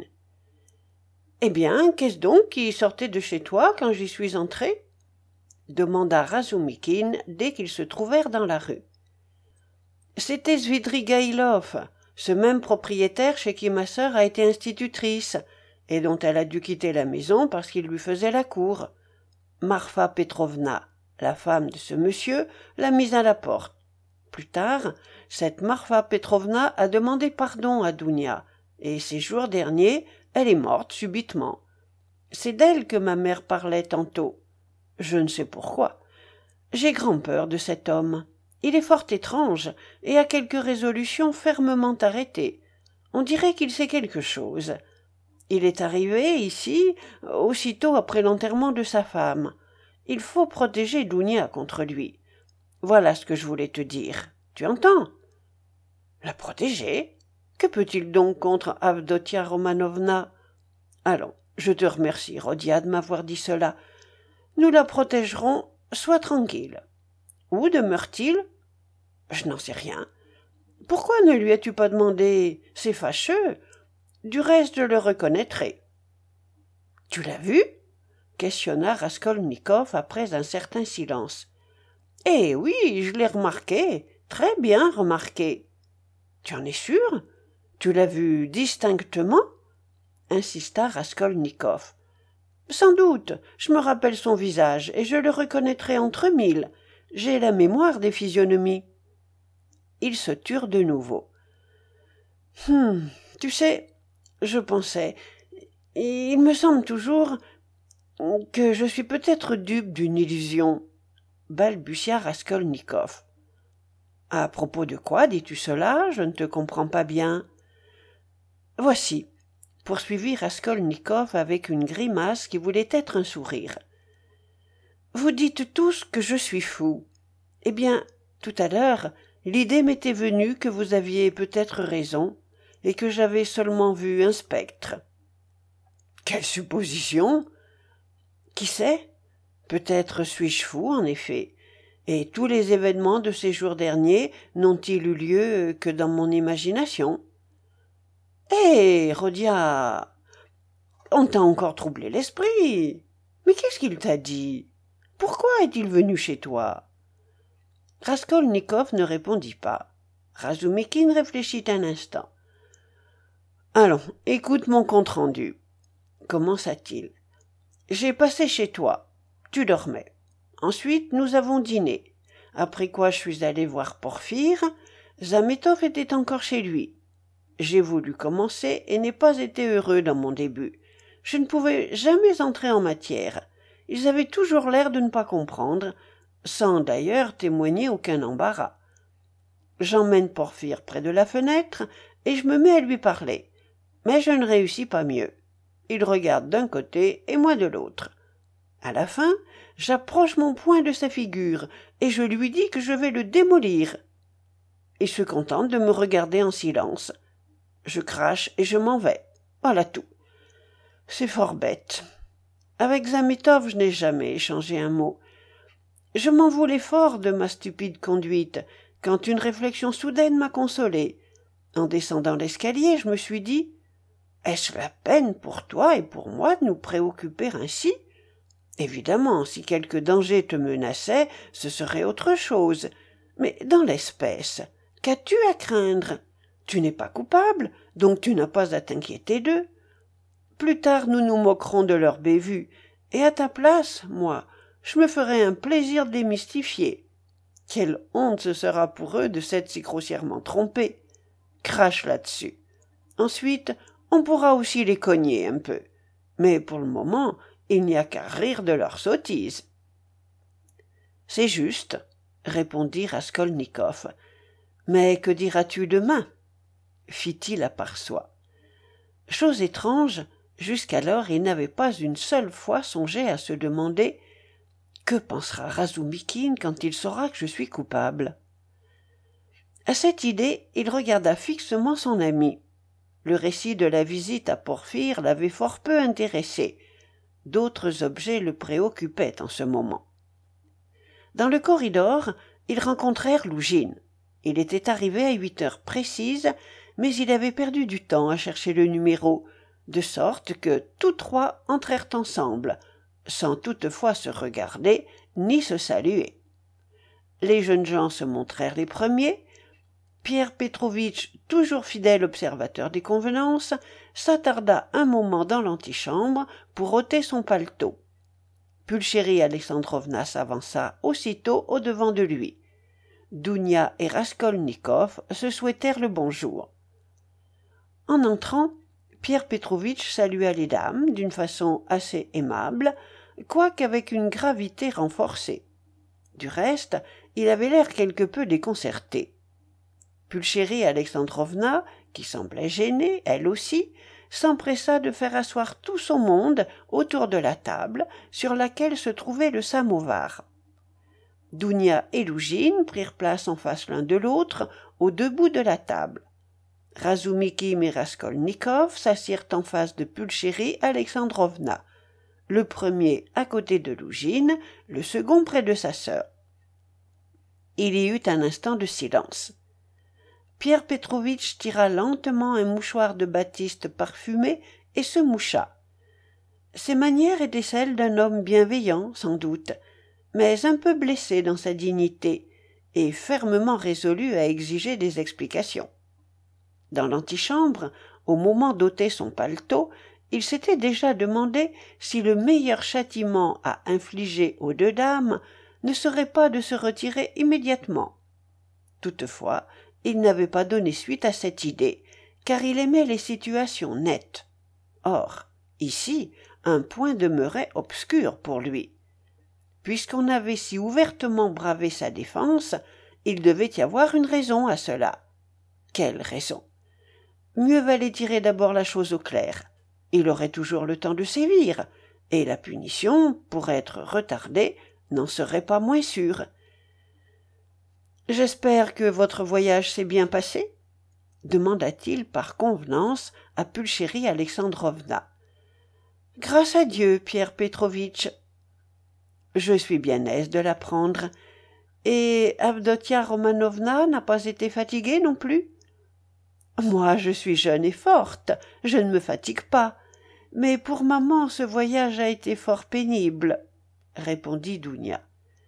« Eh bien, qu'est-ce donc qui sortait de chez toi quand j'y suis entré ?» demanda Razumikine dès qu'ils se trouvèrent dans la rue. « C'était Svidrigaïlov, ce même propriétaire chez qui ma sœur a été institutrice, et dont elle a dû quitter la maison parce qu'il lui faisait la cour. Marfa Petrovna, la femme de ce monsieur, l'a mise à la porte. Plus tard, cette Marfa Petrovna a demandé pardon à Dounia, et ces jours derniers, elle est morte subitement. C'est d'elle que ma mère parlait tantôt. Je ne sais pourquoi. J'ai grand peur de cet homme. Il est fort étrange, et a quelques résolutions fermement arrêtées. On dirait qu'il sait quelque chose. Il est arrivé ici aussitôt après l'enterrement de sa femme. Il faut protéger Dounia contre lui. Voilà ce que je voulais te dire. Tu entends ? La protéger ? Que peut-il donc contre Avdotia Romanovna ? Allons, je te remercie, Rodia, de m'avoir dit cela. Nous la protégerons, sois tranquille. Où demeure-t-il ? Je n'en sais rien. Pourquoi ne lui as-tu pas demandé ? C'est fâcheux. Du reste, je le reconnaîtrai. Tu l'as vu ? Questionna Raskolnikov après un certain silence. Eh oui, je l'ai remarqué, très bien remarqué. Tu en es sûr ? Tu l'as vu distinctement ? Insista Raskolnikov. Sans doute, je me rappelle son visage et je le reconnaîtrai entre mille. J'ai la mémoire des physionomies. Ils se turent de nouveau. Tu sais, je pensais, il me semble toujours que je suis peut-être dupe d'une illusion, balbutia Raskolnikov. À propos de quoi dis-tu cela ? Je ne te comprends pas bien. Voici, poursuivit Raskolnikov avec une grimace qui voulait être un sourire. Vous dites tous que je suis fou. Eh bien, tout à l'heure, l'idée m'était venue que vous aviez peut-être raison et que j'avais seulement vu un spectre. Quelle supposition ? Qui sait ? Peut-être suis-je fou, en effet, et tous les événements de ces jours derniers n'ont-ils eu lieu que dans mon imagination ? Hé, Rodia, on t'a encore troublé l'esprit. Mais qu'est-ce qu'il t'a dit ? Pourquoi est-il venu chez toi ? Raskolnikov ne répondit pas. Razumikine réfléchit un instant. Allons, écoute mon compte-rendu. Commença-t-il. J'ai passé chez toi. Tu dormais. Ensuite, nous avons dîné. Après quoi, je suis allé voir Porphyre. Zametov était encore chez lui. J'ai voulu commencer et n'ai pas été heureux dans mon début. Je ne pouvais jamais entrer en matière. Ils avaient toujours l'air de ne pas comprendre, sans d'ailleurs témoigner aucun embarras. J'emmène Porphyre près de la fenêtre et je me mets à lui parler. Mais je ne réussis pas mieux. Il regarde d'un côté et moi de l'autre. À la fin, j'approche mon poing de sa figure et je lui dis que je vais le démolir. Il se contente de me regarder en silence. Je crache et je m'en vais. Voilà tout. C'est fort bête. Avec Zametov, je n'ai jamais échangé un mot. Je m'en voulais fort de ma stupide conduite, quand une réflexion soudaine m'a consolé. En descendant l'escalier, je me suis dit « Est-ce la peine pour toi et pour moi de nous préoccuper ainsi ? Évidemment, si quelque danger te menaçait, ce serait autre chose. Mais dans l'espèce, qu'as-tu à craindre ? Tu n'es pas coupable, donc tu n'as pas à t'inquiéter d'eux. Plus tard, nous nous moquerons de leur bévue, et à ta place, moi, je me ferai un plaisir de les mystifier. Quelle honte ce sera pour eux de s'être si grossièrement trompés. Crache là-dessus. Ensuite, on pourra aussi les cogner un peu. Mais pour le moment, il n'y a qu'à rire de leurs sottises. C'est juste, répondit Raskolnikov. Mais que diras-tu demain ? fit-il à part soi. Chose étrange, jusqu'alors il n'avait pas une seule fois songé à se demander « Que pensera Razumikine quand il saura que je suis coupable ?» À cette idée, il regarda fixement son ami. Le récit de la visite à Porphyre l'avait fort peu intéressé. D'autres objets le préoccupaient en ce moment. Dans le corridor, ils rencontrèrent Lougine. Il était arrivé à 8 heures précises, mais il avait perdu du temps à chercher le numéro, de sorte que tous trois entrèrent ensemble, sans toutefois se regarder ni se saluer. Les jeunes gens se montrèrent les premiers. Pierre Petrovitch, toujours fidèle observateur des convenances, s'attarda un moment dans l'antichambre pour ôter son paletot. Pulchérie Alexandrovna s'avança aussitôt au-devant de lui. Dounia et Raskolnikov se souhaitèrent le bonjour. En entrant, Pierre Petrovitch salua les dames d'une façon assez aimable, quoique avec une gravité renforcée. Du reste, il avait l'air quelque peu déconcerté. Pulchérie Alexandrovna, qui semblait gênée, elle aussi, s'empressa de faire asseoir tout son monde autour de la table sur laquelle se trouvait le samovar. Dounia et Lougine prirent place en face l'un de l'autre, aux deux bouts de la table. Razumikine et Raskolnikov s'assirent en face de Pulchérie Alexandrovna, le premier à côté de Lougine, le second près de sa sœur. Il y eut un instant de silence. Pierre Petrovitch tira lentement un mouchoir de batiste parfumé et se moucha. Ses manières étaient celles d'un homme bienveillant, sans doute, mais un peu blessé dans sa dignité et fermement résolu à exiger des explications. Dans l'antichambre, au moment d'ôter son paletot, il s'était déjà demandé si le meilleur châtiment à infliger aux deux dames ne serait pas de se retirer immédiatement. Toutefois, il n'avait pas donné suite à cette idée, car il aimait les situations nettes. Or, ici, un point demeurait obscur pour lui. Puisqu'on avait si ouvertement bravé sa défense, il devait y avoir une raison à cela. Quelle raison? Mieux valait tirer d'abord la chose au clair. Il aurait toujours le temps de sévir, et la punition, pour être retardée, n'en serait pas moins sûre. « J'espère que votre voyage s'est bien passé ?» demanda-t-il par convenance à Pulchérie Alexandrovna. « Grâce à Dieu, Pierre Petrovitch. »« Je suis bien aise de l'apprendre. Et Avdotia Romanovna n'a pas été fatiguée non plus ?»« Moi, je suis jeune et forte, je ne me fatigue pas. Mais pour maman, ce voyage a été fort pénible, » répondit Dounia.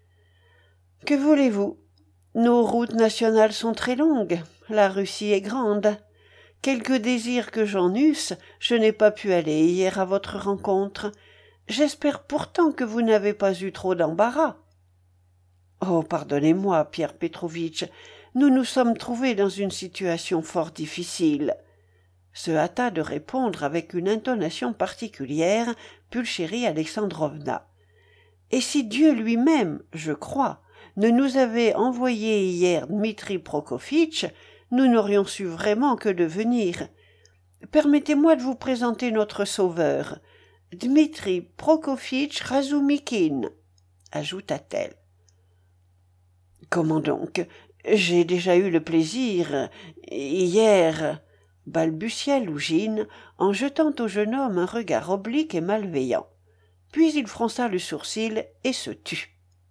« Que voulez-vous ? Nos routes nationales sont très longues, la Russie est grande. Quelque désir que j'en eusse, je n'ai pas pu aller hier à votre rencontre. J'espère pourtant que vous n'avez pas eu trop d'embarras. »« Oh, pardonnez-moi, Pierre Petrovitch, nous nous sommes trouvés dans une situation fort difficile. » se hâta de répondre avec une intonation particulière Pulchérie Alexandrovna. « Et si Dieu lui-même, je crois, ne nous avait envoyé hier Dmitri Prokofitch, nous n'aurions su vraiment que devenir. Permettez-moi de vous présenter notre sauveur, Dmitri Prokofitch Razumikine, ajouta-t-elle. « Comment donc? J'ai déjà eu le plaisir, hier, » balbutia Lougine, en jetant au jeune homme un regard oblique et malveillant. Puis il fronça le sourcil et se tut.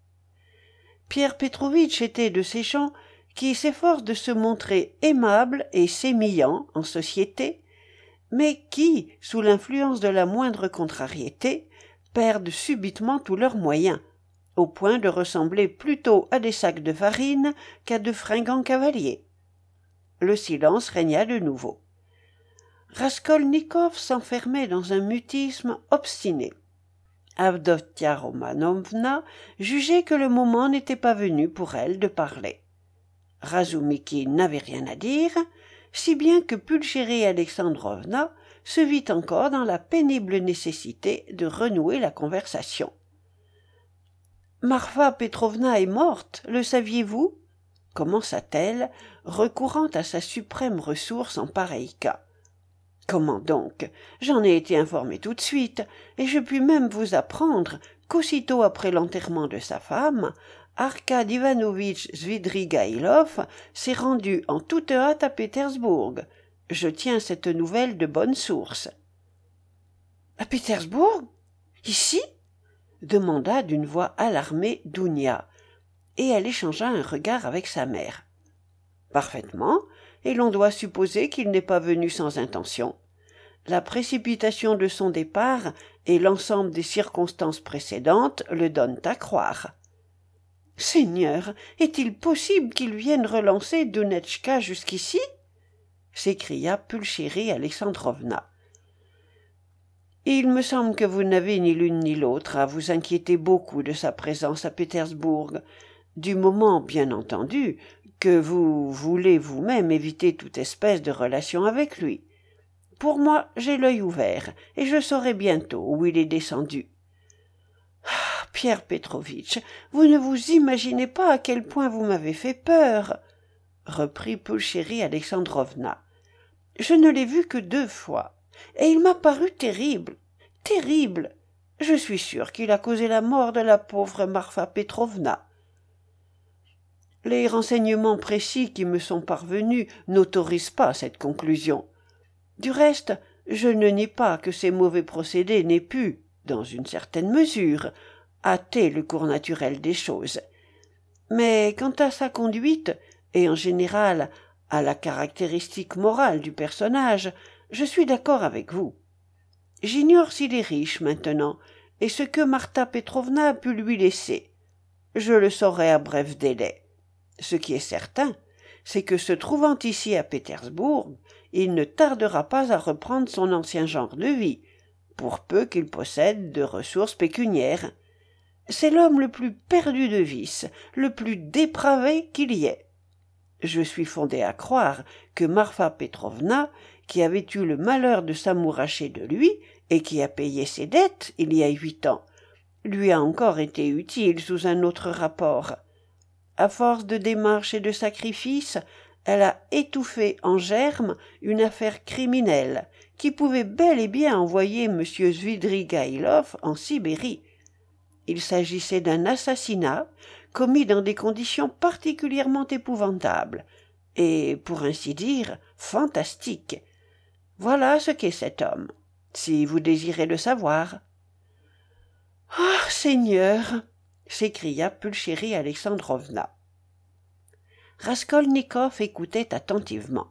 Pierre Petrovitch était de ces gens qui s'efforcent de se montrer aimables et sémillants en société, mais qui, sous l'influence de la moindre contrariété, perdent subitement tous leurs moyens, au point de ressembler plutôt à des sacs de farine qu'à de fringants cavaliers. Le silence régna de nouveau. Raskolnikov s'enfermait dans un mutisme obstiné. Avdotia Romanovna jugeait que le moment n'était pas venu pour elle de parler. Razumikine n'avait rien à dire, si bien que Pulchérie Alexandrovna se vit encore dans la pénible nécessité de renouer la conversation. « Marfa Petrovna est morte, le saviez-vous » commença-t-elle, recourant à sa suprême ressource en pareil cas. Comment donc? J'en ai été informée tout de suite, et je puis même vous apprendre qu'aussitôt après l'enterrement de sa femme, Arkady Ivanovitch Svidrigaïlov s'est rendu en toute hâte à Pétersbourg. Je tiens cette nouvelle de bonne source. « À Pétersbourg? Ici ?» demanda d'une voix alarmée Dounia, et elle échangea un regard avec sa mère. « Parfaitement, et l'on doit supposer qu'il n'est pas venu sans intention. La précipitation de son départ et l'ensemble des circonstances précédentes le donnent à croire. »« Seigneur, est-il possible qu'il vienne relancer Dunetchka jusqu'ici ?» s'écria Pulchérie Alexandrovna. « Il me semble que vous n'avez ni l'une ni l'autre à vous inquiéter beaucoup de sa présence à Pétersbourg, du moment, bien entendu, que vous voulez vous-même éviter toute espèce de relation avec lui. Pour moi, j'ai l'œil ouvert, et je saurai bientôt où il est descendu. »« Ah, Pierre Petrovitch, vous ne vous imaginez pas à quel point vous m'avez fait peur, » reprit Pulchérie Alexandrovna. « Je ne l'ai vu que 2 fois, et il m'a paru terrible, terrible. Je suis sûre qu'il a causé la mort de la pauvre Marfa Petrovna. Les renseignements précis qui me sont parvenus n'autorisent pas cette conclusion. Du reste, je ne nie pas que ces mauvais procédés n'aient pu, dans une certaine mesure, hâter le cours naturel des choses. Mais quant à sa conduite, et en général à la caractéristique morale du personnage, je suis d'accord avec vous. J'ignore s'il est riche maintenant, et ce que Martha Petrovna a pu lui laisser. Je le saurai à bref délai. Ce qui est certain, c'est que se trouvant ici à Pétersbourg, il ne tardera pas à reprendre son ancien genre de vie, pour peu qu'il possède de ressources pécuniaires. C'est l'homme le plus perdu de vices, le plus dépravé qu'il y ait. Je suis fondé à croire que Marfa Petrovna, qui avait eu le malheur de s'amouracher de lui et qui a payé ses dettes il y a 8 ans, lui a encore été utile sous un autre rapport. À force de démarches et de sacrifices, elle a étouffé en germe une affaire criminelle qui pouvait bel et bien envoyer M. Svidrigaïlov en Sibérie. Il s'agissait d'un assassinat commis dans des conditions particulièrement épouvantables et, pour ainsi dire, fantastiques. Voilà ce qu'est cet homme, si vous désirez le savoir. « Ah, Seigneur !» s'écria Pulchérie Alexandrovna. Raskolnikov écoutait attentivement.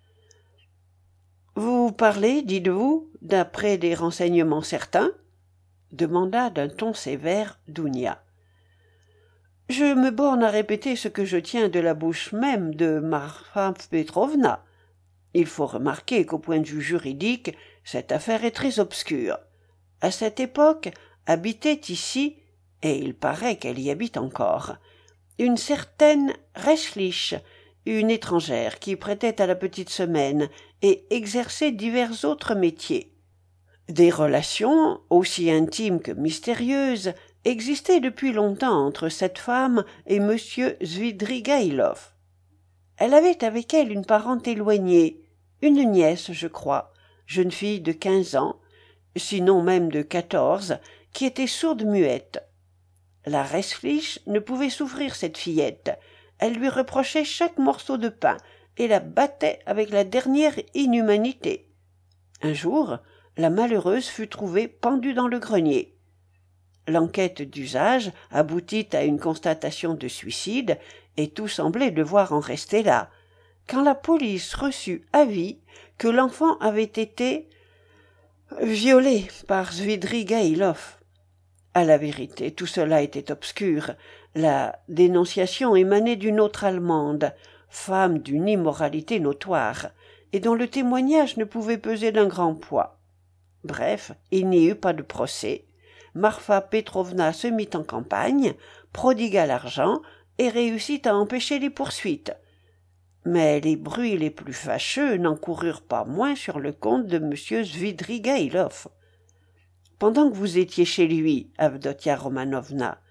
« Vous parlez, dites-vous, d'après des renseignements certains ?» demanda d'un ton sévère Dounia. « Je me borne à répéter ce que je tiens de la bouche même de Marfa Petrovna. Il faut remarquer qu'au point de vue juridique, cette affaire est très obscure. À cette époque, habitait ici, et il paraît qu'elle y habite encore, une certaine Reschlich, une étrangère qui prêtait à la petite semaine et exerçait divers autres métiers. Des relations, aussi intimes que mystérieuses, existaient depuis longtemps entre cette femme et M. Svidrigaïlov. Elle avait avec elle une parente éloignée, une nièce, je crois, jeune fille de 15 ans, sinon même de 14, qui était sourde-muette. La Reschlich ne pouvait souffrir cette fillette. Elle lui reprochait chaque morceau de pain et la battait avec la dernière inhumanité. Un jour, la malheureuse fut trouvée pendue dans le grenier. L'enquête d'usage aboutit à une constatation de suicide et tout semblait devoir en rester là, quand la police reçut avis que l'enfant avait été violé par Svidrigaïlov. À la vérité, tout cela était obscur. La dénonciation émanait d'une autre Allemande, femme d'une immoralité notoire, et dont le témoignage ne pouvait peser d'un grand poids. Bref, il n'y eut pas de procès. Marfa Petrovna se mit en campagne, prodigua l'argent et réussit à empêcher les poursuites. Mais les bruits les plus fâcheux n'en coururent pas moins sur le compte de M. Svidrigaïlov. Pendant que vous étiez chez lui, Avdotia Romanovna,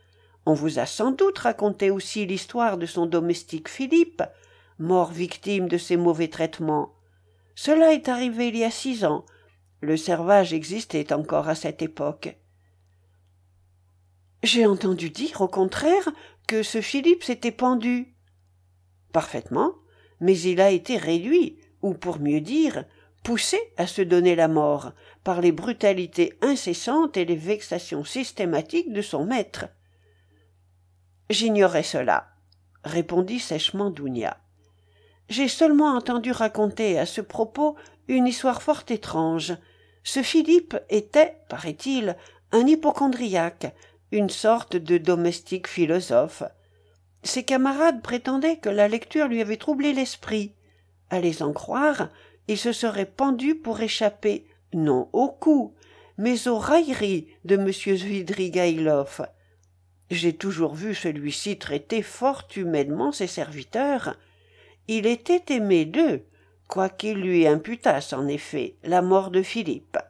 On vous a sans doute raconté aussi l'histoire de son domestique Philippe, mort victime de ses mauvais traitements. Cela est arrivé il y a 6 ans. Le servage existait encore à cette époque. J'ai entendu dire, au contraire, que ce Philippe s'était pendu. Parfaitement, mais il a été réduit, ou pour mieux dire, poussé à se donner la mort, par les brutalités incessantes et les vexations systématiques de son maître. J'ignorais cela, répondit sèchement Dounia. J'ai seulement entendu raconter à ce propos une histoire fort étrange. Ce Philippe était, paraît-il, un hypocondriaque, une sorte de domestique philosophe. Ses camarades prétendaient que la lecture lui avait troublé l'esprit. À les en croire, il se serait pendu pour échapper, non aux coups, mais aux railleries de M. Svidrigaïlov. J'ai toujours vu celui-ci traiter fort humainement ses serviteurs. Il était aimé d'eux, quoiqu'ils lui imputassent en effet la mort de Philippe.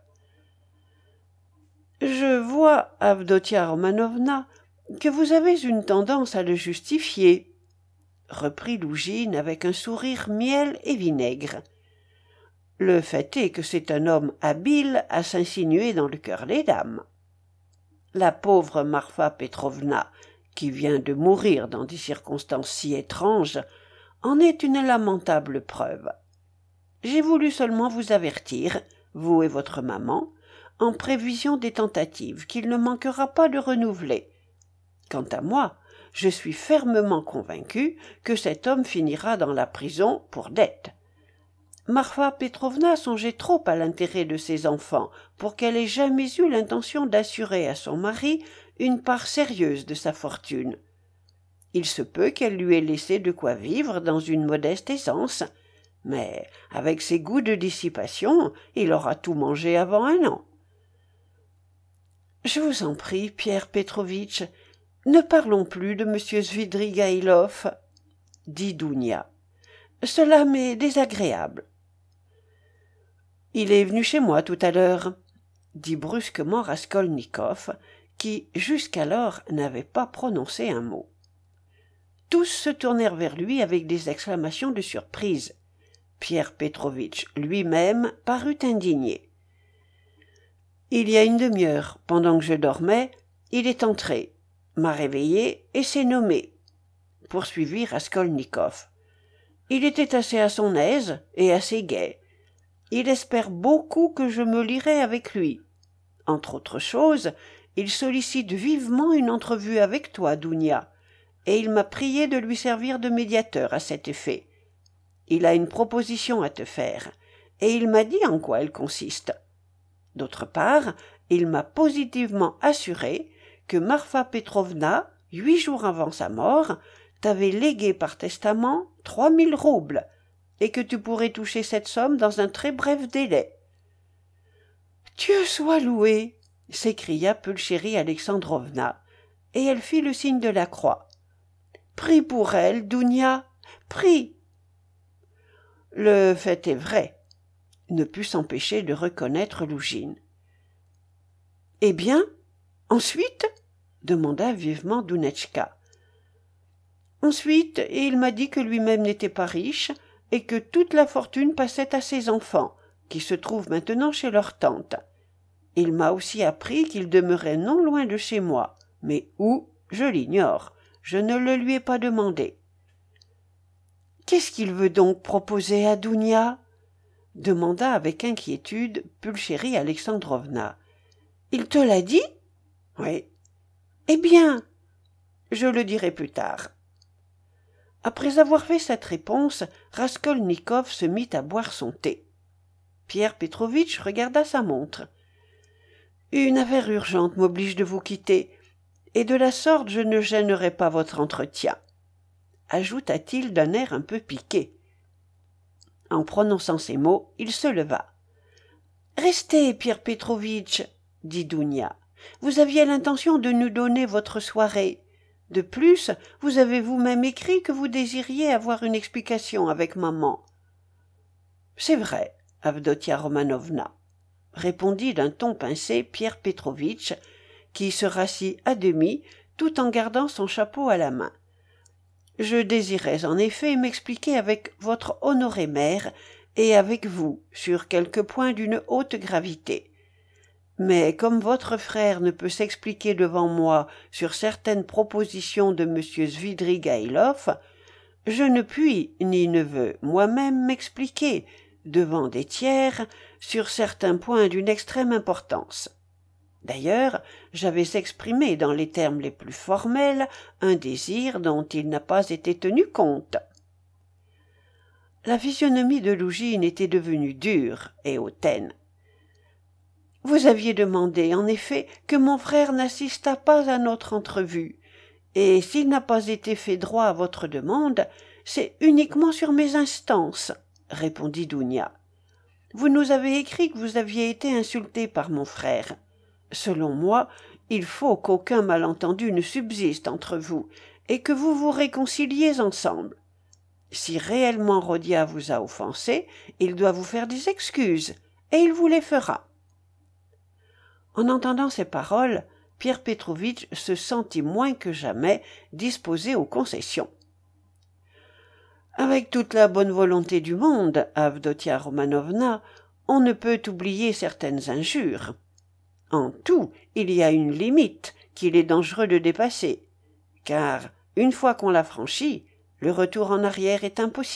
Je vois, Avdotia Romanovna, que vous avez une tendance à le justifier, reprit Lougine avec un sourire miel et vinaigre. Le fait est que c'est un homme habile à s'insinuer dans le cœur des dames. La pauvre Marfa Petrovna, qui vient de mourir dans des circonstances si étranges, en est une lamentable preuve. J'ai voulu seulement vous avertir, vous et votre maman, en prévision des tentatives qu'il ne manquera pas de renouveler. Quant à moi, je suis fermement convaincu que cet homme finira dans la prison pour dette. Marfa Petrovna songeait trop à l'intérêt de ses enfants pour qu'elle ait jamais eu l'intention d'assurer à son mari une part sérieuse de sa fortune. Il se peut qu'elle lui ait laissé de quoi vivre dans une modeste aisance, mais avec ses goûts de dissipation, il aura tout mangé avant 1 an. Je vous en prie, Pierre Petrovitch, ne parlons plus de M. Svidrigaïlov, dit Dounia. Cela m'est désagréable. Il est venu chez moi tout à l'heure, dit brusquement Raskolnikov, qui, jusqu'alors, n'avait pas prononcé un mot. Tous se tournèrent vers lui avec des exclamations de surprise. Pierre Petrovitch lui-même parut indigné. Il y a une demi-heure, pendant que je dormais, il est entré, m'a réveillé et s'est nommé, poursuivit Raskolnikov. Il était assez à son aise et assez gai. Il espère beaucoup que je me lierai avec lui. Entre autres choses, il sollicite vivement une entrevue avec toi, Dounia, et il m'a prié de lui servir de médiateur à cet effet. Il a une proposition à te faire, et il m'a dit en quoi elle consiste. D'autre part, il m'a positivement assuré que Marfa Petrovna, 8 jours avant sa mort, t'avait légué par testament 3000 roubles, et que tu pourrais toucher cette somme dans un très bref délai. « Dieu soit loué !» s'écria Pulchérie Alexandrovna, et elle fit le signe de la croix. « Prie pour elle, Dounia, prie !» Le fait est vrai, ne put s'empêcher de reconnaître Lougine. « Eh bien, ensuite ?» demanda vivement Dounetchka. « Ensuite, il m'a dit que lui-même n'était pas riche et que toute la fortune passait à ses enfants, qui se trouvent maintenant chez leur tante. Il m'a aussi appris qu'il demeurait non loin de chez moi, mais où, je l'ignore, je ne le lui ai pas demandé. »« Qu'est-ce qu'il veut donc proposer à Dounia ?» demanda avec inquiétude Pulchérie Alexandrovna. « Il te l'a dit ?»« Oui. »« Eh bien, je le dirai plus tard. » Après avoir fait cette réponse, Raskolnikov se mit à boire son thé. Pierre Petrovitch regarda sa montre. « Une affaire urgente m'oblige de vous quitter, et de la sorte je ne gênerai pas votre entretien, » ajouta-t-il d'un air un peu piqué. En prononçant ces mots, il se leva. « Restez, Pierre Petrovitch, » dit Dounia. « Vous aviez l'intention de nous donner votre soirée. De plus, vous avez vous-même écrit que vous désiriez avoir une explication avec maman. »« C'est vrai, Avdotia Romanovna, » répondit d'un ton pincé Pierre Petrovitch, qui se rassit à demi, tout en gardant son chapeau à la main. « Je désirais en effet m'expliquer avec votre honorée mère et avec vous sur quelques points d'une haute gravité. Mais comme votre frère ne peut s'expliquer devant moi sur certaines propositions de M. Svidrigaïlov, je ne puis ni ne veux moi-même m'expliquer devant des tiers sur certains points d'une extrême importance. D'ailleurs, j'avais exprimé dans les termes les plus formels un désir dont il n'a pas été tenu compte. » La physionomie de Lougine était devenue dure et hautaine. « Vous aviez demandé, en effet, que mon frère n'assistât pas à notre entrevue, et s'il n'a pas été fait droit à votre demande, c'est uniquement sur mes instances, » répondit Dounia. « Vous nous avez écrit que vous aviez été insulté par mon frère. Selon moi, il faut qu'aucun malentendu ne subsiste entre vous, et que vous vous réconciliez ensemble. Si réellement Rodia vous a offensé, il doit vous faire des excuses, et il vous les fera. » En entendant ces paroles, Pierre Petrovitch se sentit moins que jamais disposé aux concessions. « Avec toute la bonne volonté du monde, Avdotia Romanovna, on ne peut oublier certaines injures. En tout, il y a une limite qu'il est dangereux de dépasser, car, une fois qu'on l'a franchie, le retour en arrière est impossible. »«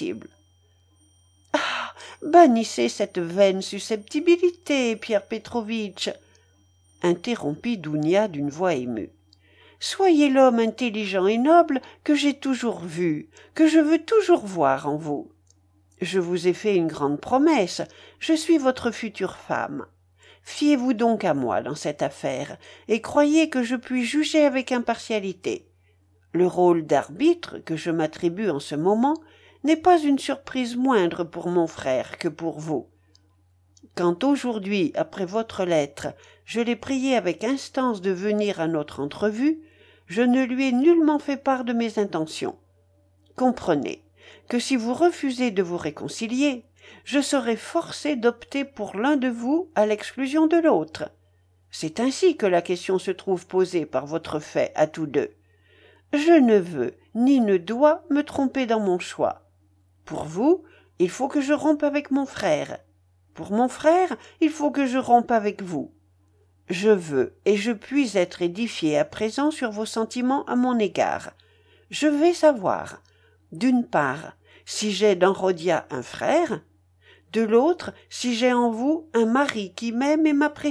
Ah, bannissez cette vaine susceptibilité, Pierre Petrovitch !» interrompit Dounia d'une voix émue. « Soyez l'homme intelligent et noble que j'ai toujours vu, que je veux toujours voir en vous. Je vous ai fait une grande promesse, je suis votre future femme. Fiez-vous donc à moi dans cette affaire, et croyez que je puis juger avec impartialité. Le rôle d'arbitre que je m'attribue en ce moment n'est pas une surprise moindre pour mon frère que pour vous. Quand aujourd'hui, après votre lettre, je l'ai prié avec instance de venir à notre entrevue, je ne lui ai nullement fait part de mes intentions. Comprenez que si vous refusez de vous réconcilier, je serai forcé d'opter pour l'un de vous à l'exclusion de l'autre. C'est ainsi que la question se trouve posée par votre fait à tous deux. Je ne veux ni ne dois me tromper dans mon choix. Pour vous, il faut que je rompe avec mon frère. Pour mon frère, il faut que je rompe avec vous. Je veux et je puis être édifié à présent sur vos sentiments à mon égard. Je vais savoir, d'une part, si j'ai dans Rodia un frère, de l'autre, si j'ai en vous un mari qui m'aime et m'apprécie. »«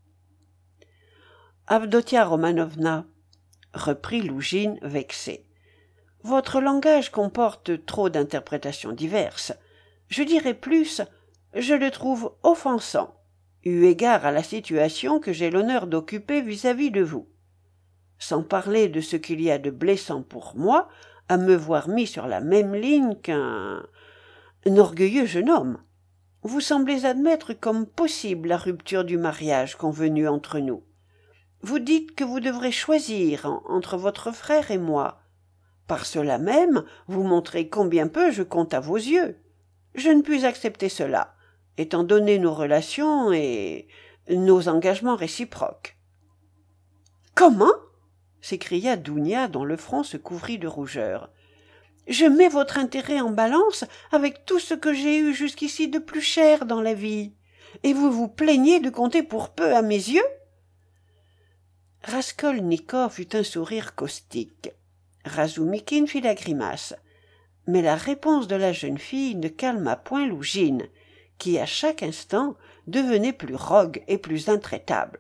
Avdotia Romanovna, » reprit Lougine vexée, « votre langage comporte trop d'interprétations diverses. Je dirais plus, je le trouve offensant, eu égard à la situation que j'ai l'honneur d'occuper vis-à-vis de vous. Sans parler de ce qu'il y a de blessant pour moi à me voir mis sur la même ligne qu'un orgueilleux jeune homme. Vous semblez admettre comme possible la rupture du mariage convenu entre nous. Vous dites que vous devrez choisir entre votre frère et moi. Par cela même, vous montrez combien peu je compte à vos yeux. Je ne puis accepter cela, étant donné nos relations et nos engagements réciproques. »« Comment ?» s'écria Dounia, dont le front se couvrit de rougeur. « Je mets votre intérêt en balance avec tout ce que j'ai eu jusqu'ici de plus cher dans la vie, et vous vous plaignez de compter pour peu à mes yeux ?» Raskolnikov eut un sourire caustique. Razumikine fit la grimace. Mais la réponse de la jeune fille ne calma point Lougine, qui à chaque instant devenait plus rogue et plus intraitable.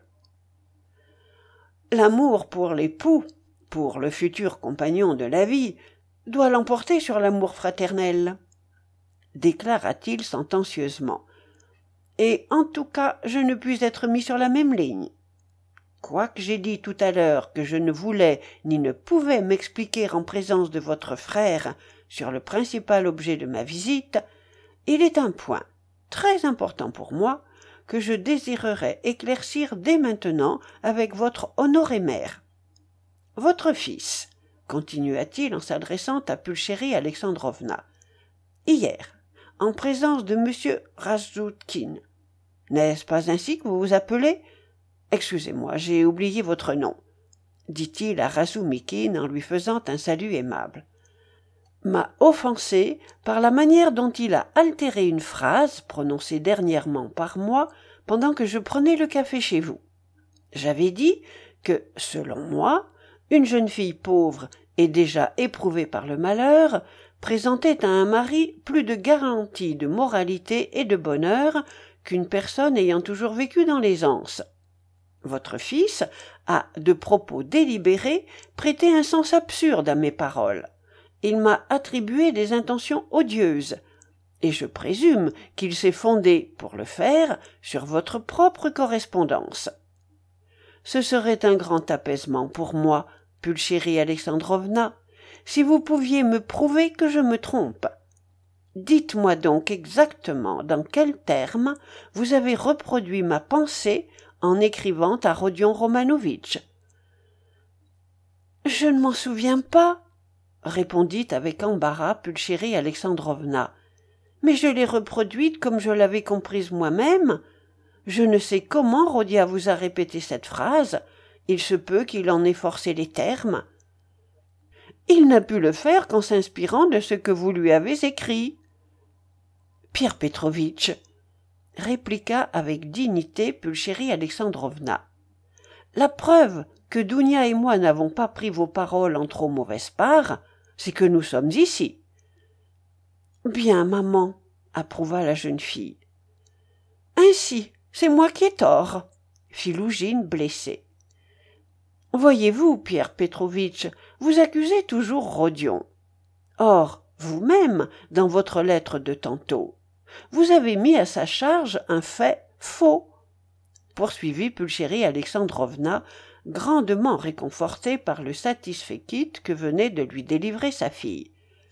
L'amour pour l'époux, pour le futur compagnon de la vie, doit l'emporter sur l'amour fraternel, déclara-t-il sentencieusement. Et en tout cas, je ne puis être mis sur la même ligne. Quoique j'ai dit tout à l'heure que je ne voulais ni ne pouvais m'expliquer en présence de votre frère sur le principal objet de ma visite, il est un point, très important pour moi, que je désirerais éclaircir dès maintenant avec votre honorée mère. Votre fils, continua-t-il en s'adressant à Pulchérie Alexandrovna, hier, en présence de M. Razsoukine, n'est-ce pas ainsi que vous vous appelez ? Excusez-moi, j'ai oublié votre nom. dit-il à Razumikine en lui faisant un salut aimable, m'a offensé par la manière dont il a altéré une phrase prononcée dernièrement par moi pendant que je prenais le café chez vous. J'avais dit que, selon moi, une jeune fille pauvre et déjà éprouvée par le malheur présentait à un mari plus de garanties de moralité et de bonheur qu'une personne ayant toujours vécu dans l'aisance. Votre fils a, de propos délibérés, prêté un sens absurde à mes paroles. Il m'a attribué des intentions odieuses, et je présume qu'il s'est fondé, pour le faire, sur votre propre correspondance. Ce serait un grand apaisement pour moi, Pulchérie Alexandrovna, si vous pouviez me prouver que je me trompe. Dites-moi donc exactement dans quels termes vous avez reproduit ma pensée en écrivant à Rodion Romanovitch. Je ne m'en souviens pas, répondit avec embarras Pulchérie Alexandrovna, mais je l'ai reproduite comme je l'avais comprise moi-même. Je ne sais comment Rodia vous a répété cette phrase, il se peut qu'il en ait forcé les termes. Il n'a pu le faire qu'en s'inspirant de ce que vous lui avez écrit. Pierre Petrovitch, répliqua avec dignité Pulchérie Alexandrovna, la preuve que Dounia et moi n'avons pas pris vos paroles en trop mauvaise part, c'est que nous sommes ici. Bien, maman, approuva la jeune fille. Ainsi, c'est moi qui ai tort, fit Lougine blessée. Voyez-vous, Pierre Petrovitch, vous accusez toujours Rodion. Or, vous-même, dans votre lettre de tantôt, vous avez mis à sa charge un fait faux, poursuivit Pulchérie Alexandrovna, grandement réconfortée par le satisfait quitte que venait de lui délivrer sa fille.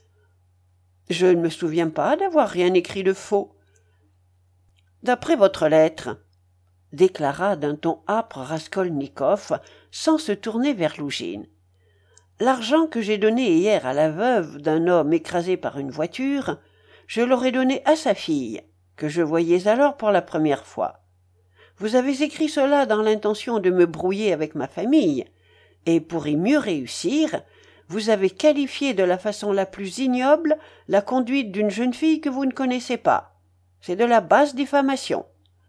Je ne me souviens pas d'avoir rien écrit de faux. D'après votre lettre, déclara d'un ton âpre Raskolnikov, sans se tourner vers Lougine. L'argent que j'ai donné hier à la veuve d'un homme écrasé par une voiture, je l'aurais donné à sa fille, que je voyais alors pour la première fois. Vous avez écrit cela dans l'intention de me brouiller avec ma famille, et pour y mieux réussir, vous avez qualifié de la façon la plus ignoble la conduite d'une jeune fille que vous ne connaissez pas. C'est de la basse diffamation.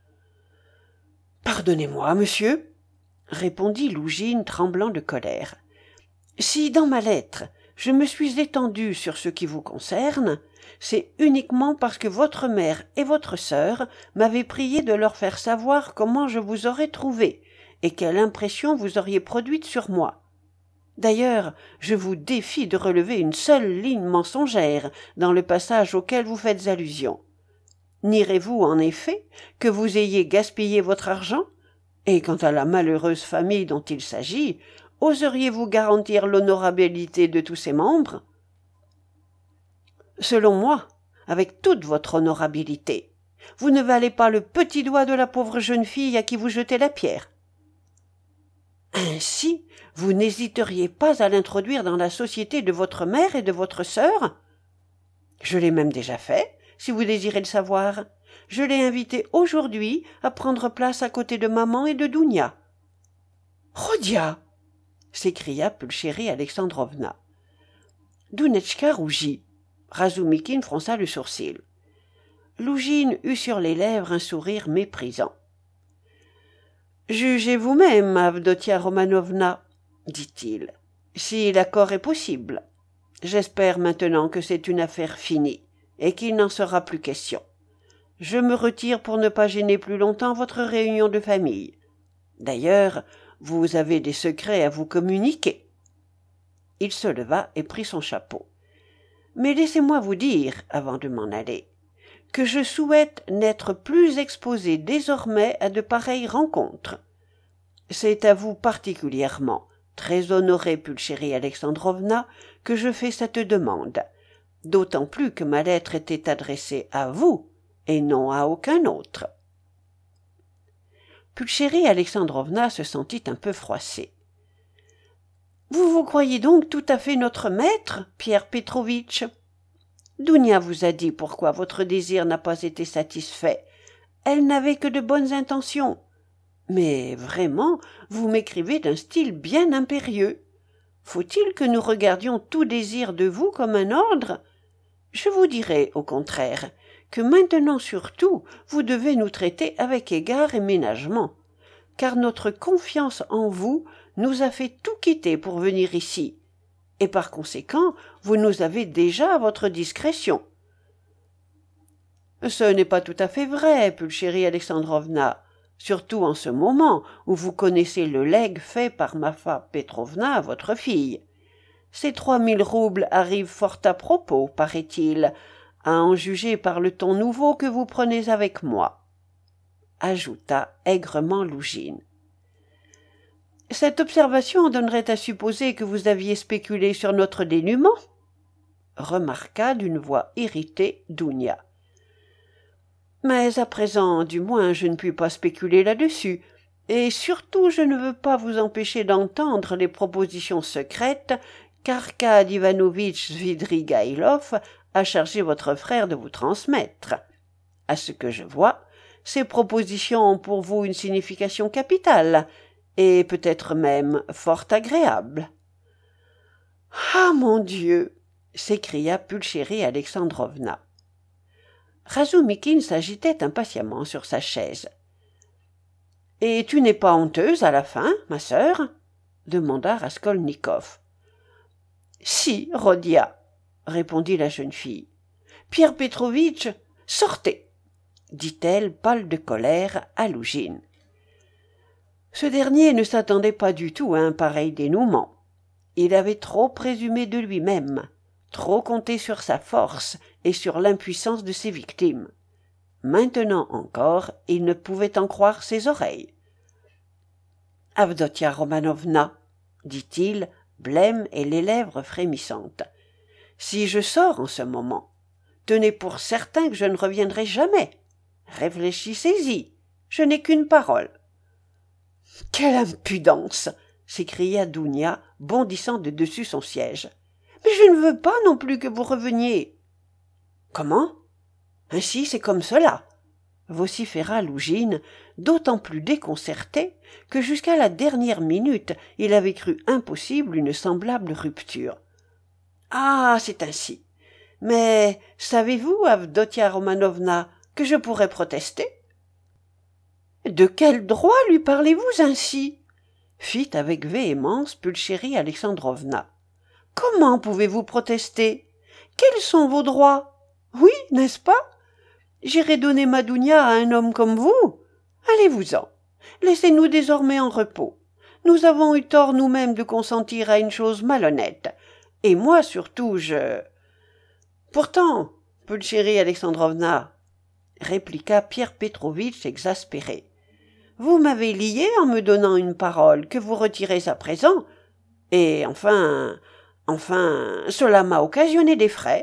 Pardonnez-moi, monsieur, répondit Lougine tremblant de colère. Si dans ma lettre je me suis étendue sur ce qui vous concerne, c'est uniquement parce que votre mère et votre sœur m'avaient prié de leur faire savoir comment je vous aurais trouvé et quelle impression vous auriez produite sur moi. D'ailleurs, je vous défie de relever une seule ligne mensongère dans le passage auquel vous faites allusion. Nierez-vous en effet que vous ayez gaspillé votre argent? Et quant à la malheureuse famille dont il s'agit, oseriez-vous garantir l'honorabilité de tous ses membres? Selon moi, avec toute votre honorabilité, vous ne valez pas le petit doigt de la pauvre jeune fille à qui vous jetez la pierre. Ainsi, vous n'hésiteriez pas à l'introduire dans la société de votre mère et de votre sœur? Je l'ai même déjà fait, si vous désirez le savoir. Je l'ai invitée aujourd'hui à prendre place à côté de maman et de Dounia. Rodia! S'écria Pulchérie Alexandrovna. Dounetchka rougit. Razumikine fronça le sourcil. Lougine eut sur les lèvres un sourire méprisant. « Jugez vous-même, Avdotia Romanovna, dit-il, si l'accord est possible. J'espère maintenant que c'est une affaire finie et qu'il n'en sera plus question. Je me retire pour ne pas gêner plus longtemps votre réunion de famille. D'ailleurs, vous avez des secrets à vous communiquer. » Il se leva et prit son chapeau. « Mais laissez-moi vous dire, avant de m'en aller, que je souhaite n'être plus exposé désormais à de pareilles rencontres. C'est à vous particulièrement, très honorée Pulchérie Alexandrovna, que je fais cette demande, d'autant plus que ma lettre était adressée à vous et non à aucun autre. » Pulchérie Alexandrovna se sentit un peu froissée. « Vous vous croyez donc tout à fait notre maître, Pierre Petrovitch ? Dounia vous a dit pourquoi votre désir n'a pas été satisfait. Elle n'avait que de bonnes intentions. Mais vraiment, vous m'écrivez d'un style bien impérieux. Faut-il que nous regardions tout désir de vous comme un ordre? Je vous dirais, au contraire, que maintenant surtout, vous devez nous traiter avec égard et ménagement, car notre confiance en vous nous a fait tout quitter pour venir ici, et par conséquent, vous nous avez déjà à votre discrétion. Ce n'est pas tout à fait vrai, Pulchérie Alexandrovna, surtout en ce moment où vous connaissez le legs fait par Marfa Petrovna à votre fille. Ces 3000 roubles arrivent fort à propos, paraît-il, à en juger par le ton nouveau que vous prenez avec moi, ajouta aigrement Lougine. Cette observation donnerait à supposer que vous aviez spéculé sur notre dénûment, remarqua d'une voix irritée Dounia. Mais à présent, du moins, je ne puis pas spéculer là-dessus, et surtout je ne veux pas vous empêcher d'entendre les propositions secrètes qu'Arkady Ivanovitch Svidrigaïlov a chargé votre frère de vous transmettre. À ce que je vois, ces propositions ont pour vous une signification capitale, et peut-être même fort agréable. « Ah, mon Dieu !» s'écria Pulchérie Alexandrovna. Razumikine s'agitait impatiemment sur sa chaise. « Et tu n'es pas honteuse à la fin, ma sœur ?» demanda Raskolnikov. « Si, Rodia, » répondit la jeune fille. « Pierre Petrovitch, sortez !» dit-elle, pâle de colère, à Lougine. Ce dernier ne s'attendait pas du tout à un pareil dénouement. Il avait trop présumé de lui-même, trop compté sur sa force et sur l'impuissance de ses victimes. Maintenant encore, il ne pouvait en croire ses oreilles. « Avdotia Romanovna, » dit-il, blême et les lèvres frémissantes, « si je sors en ce moment, tenez pour certain que je ne reviendrai jamais. Réfléchissez-y, je n'ai qu'une parole. » « Quelle impudence !» s'écria Dounia, bondissant de dessus son siège. « Mais je ne veux pas non plus que vous reveniez. »« Comment ? Ainsi c'est comme cela !» vociféra Lougine, d'autant plus déconcerté que jusqu'à la dernière minute il avait cru impossible une semblable rupture. « Ah, c'est ainsi. Mais savez-vous, Avdotia Romanovna, que je pourrais protester ?»« De quel droit lui parlez-vous ainsi ?» fit avec véhémence Pulchérie Alexandrovna. « Comment pouvez-vous protester? Quels sont vos droits? Oui, n'est-ce pas? J'irai donner ma Dounia à un homme comme vous? Allez-vous-en. Laissez-nous désormais en repos. Nous avons eu tort nous-mêmes de consentir à une chose malhonnête. Et moi, surtout, je... » « Pourtant, Pulchérie Alexandrovna, » répliqua Pierre Petrovitch exaspéré, « vous m'avez lié en me donnant une parole que vous retirez à présent, et enfin, cela m'a occasionné des frais. »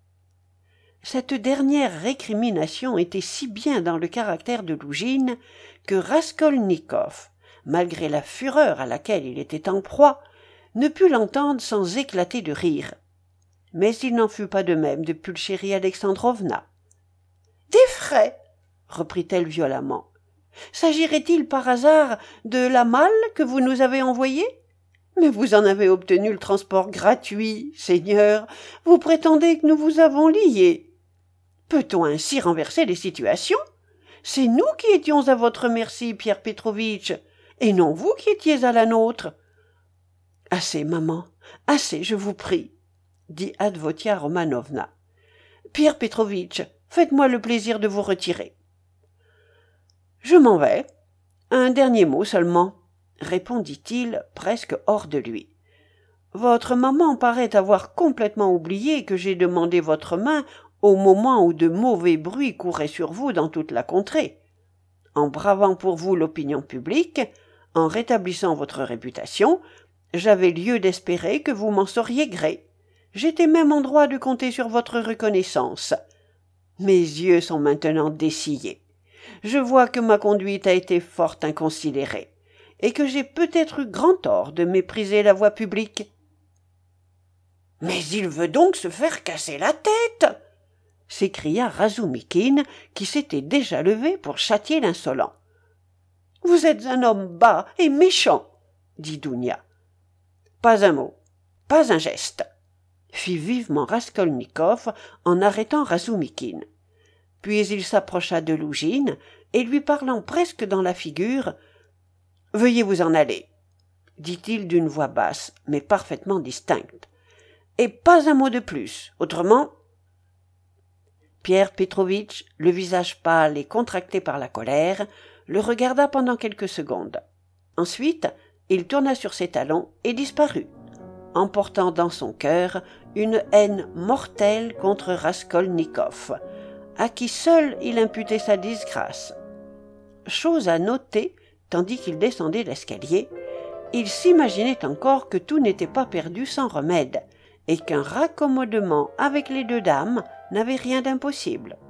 Cette dernière récrimination était si bien dans le caractère de Lougine que Raskolnikov, malgré la fureur à laquelle il était en proie, ne put l'entendre sans éclater de rire. Mais il n'en fut pas de même de Pulchérie Alexandrovna. « Des frais !» reprit-elle violemment. « S'agirait-il par hasard de la malle que vous nous avez envoyée? Mais vous en avez obtenu le transport gratuit, Seigneur. Vous prétendez que nous vous avons liés. Peut-on ainsi renverser les situations? C'est nous qui étions à votre merci, Pierre Petrovitch, et non vous qui étiez à la nôtre. »« Assez, maman, assez, je vous prie, » dit Avdotia Romanovna. « Pierre Petrovitch, faites-moi le plaisir de vous retirer. »« Je m'en vais. Un dernier mot seulement, » répondit-il, presque hors de lui. « Votre maman paraît avoir complètement oublié que j'ai demandé votre main au moment où de mauvais bruits couraient sur vous dans toute la contrée. En bravant pour vous l'opinion publique, en rétablissant votre réputation, j'avais lieu d'espérer que vous m'en sauriez gré. J'étais même en droit de compter sur votre reconnaissance. Mes yeux sont maintenant dessillés. Je vois que ma conduite a été fort inconsidérée, et que j'ai peut-être eu grand tort de mépriser la voie publique. »« Mais il veut donc se faire casser la tête !» s'écria Razumikine, qui s'était déjà levé pour châtier l'insolent. Vous êtes un homme bas et méchant, dit Dounia. Pas un mot, pas un geste, fit vivement Raskolnikov en arrêtant Razumikine. Puis il s'approcha de Lougine et lui parlant presque dans la figure, « Veuillez vous en aller », dit-il d'une voix basse, mais parfaitement distincte. « Et pas un mot de plus, autrement… » Pierre Petrovitch, le visage pâle et contracté par la colère, le regarda pendant quelques secondes. Ensuite, il tourna sur ses talons et disparut, emportant dans son cœur une haine mortelle contre Raskolnikov, à qui seul il imputait sa disgrâce. Chose à noter, tandis qu'il descendait l'escalier, il s'imaginait encore que tout n'était pas perdu sans remède, et qu'un raccommodement avec les deux dames n'avait rien d'impossible.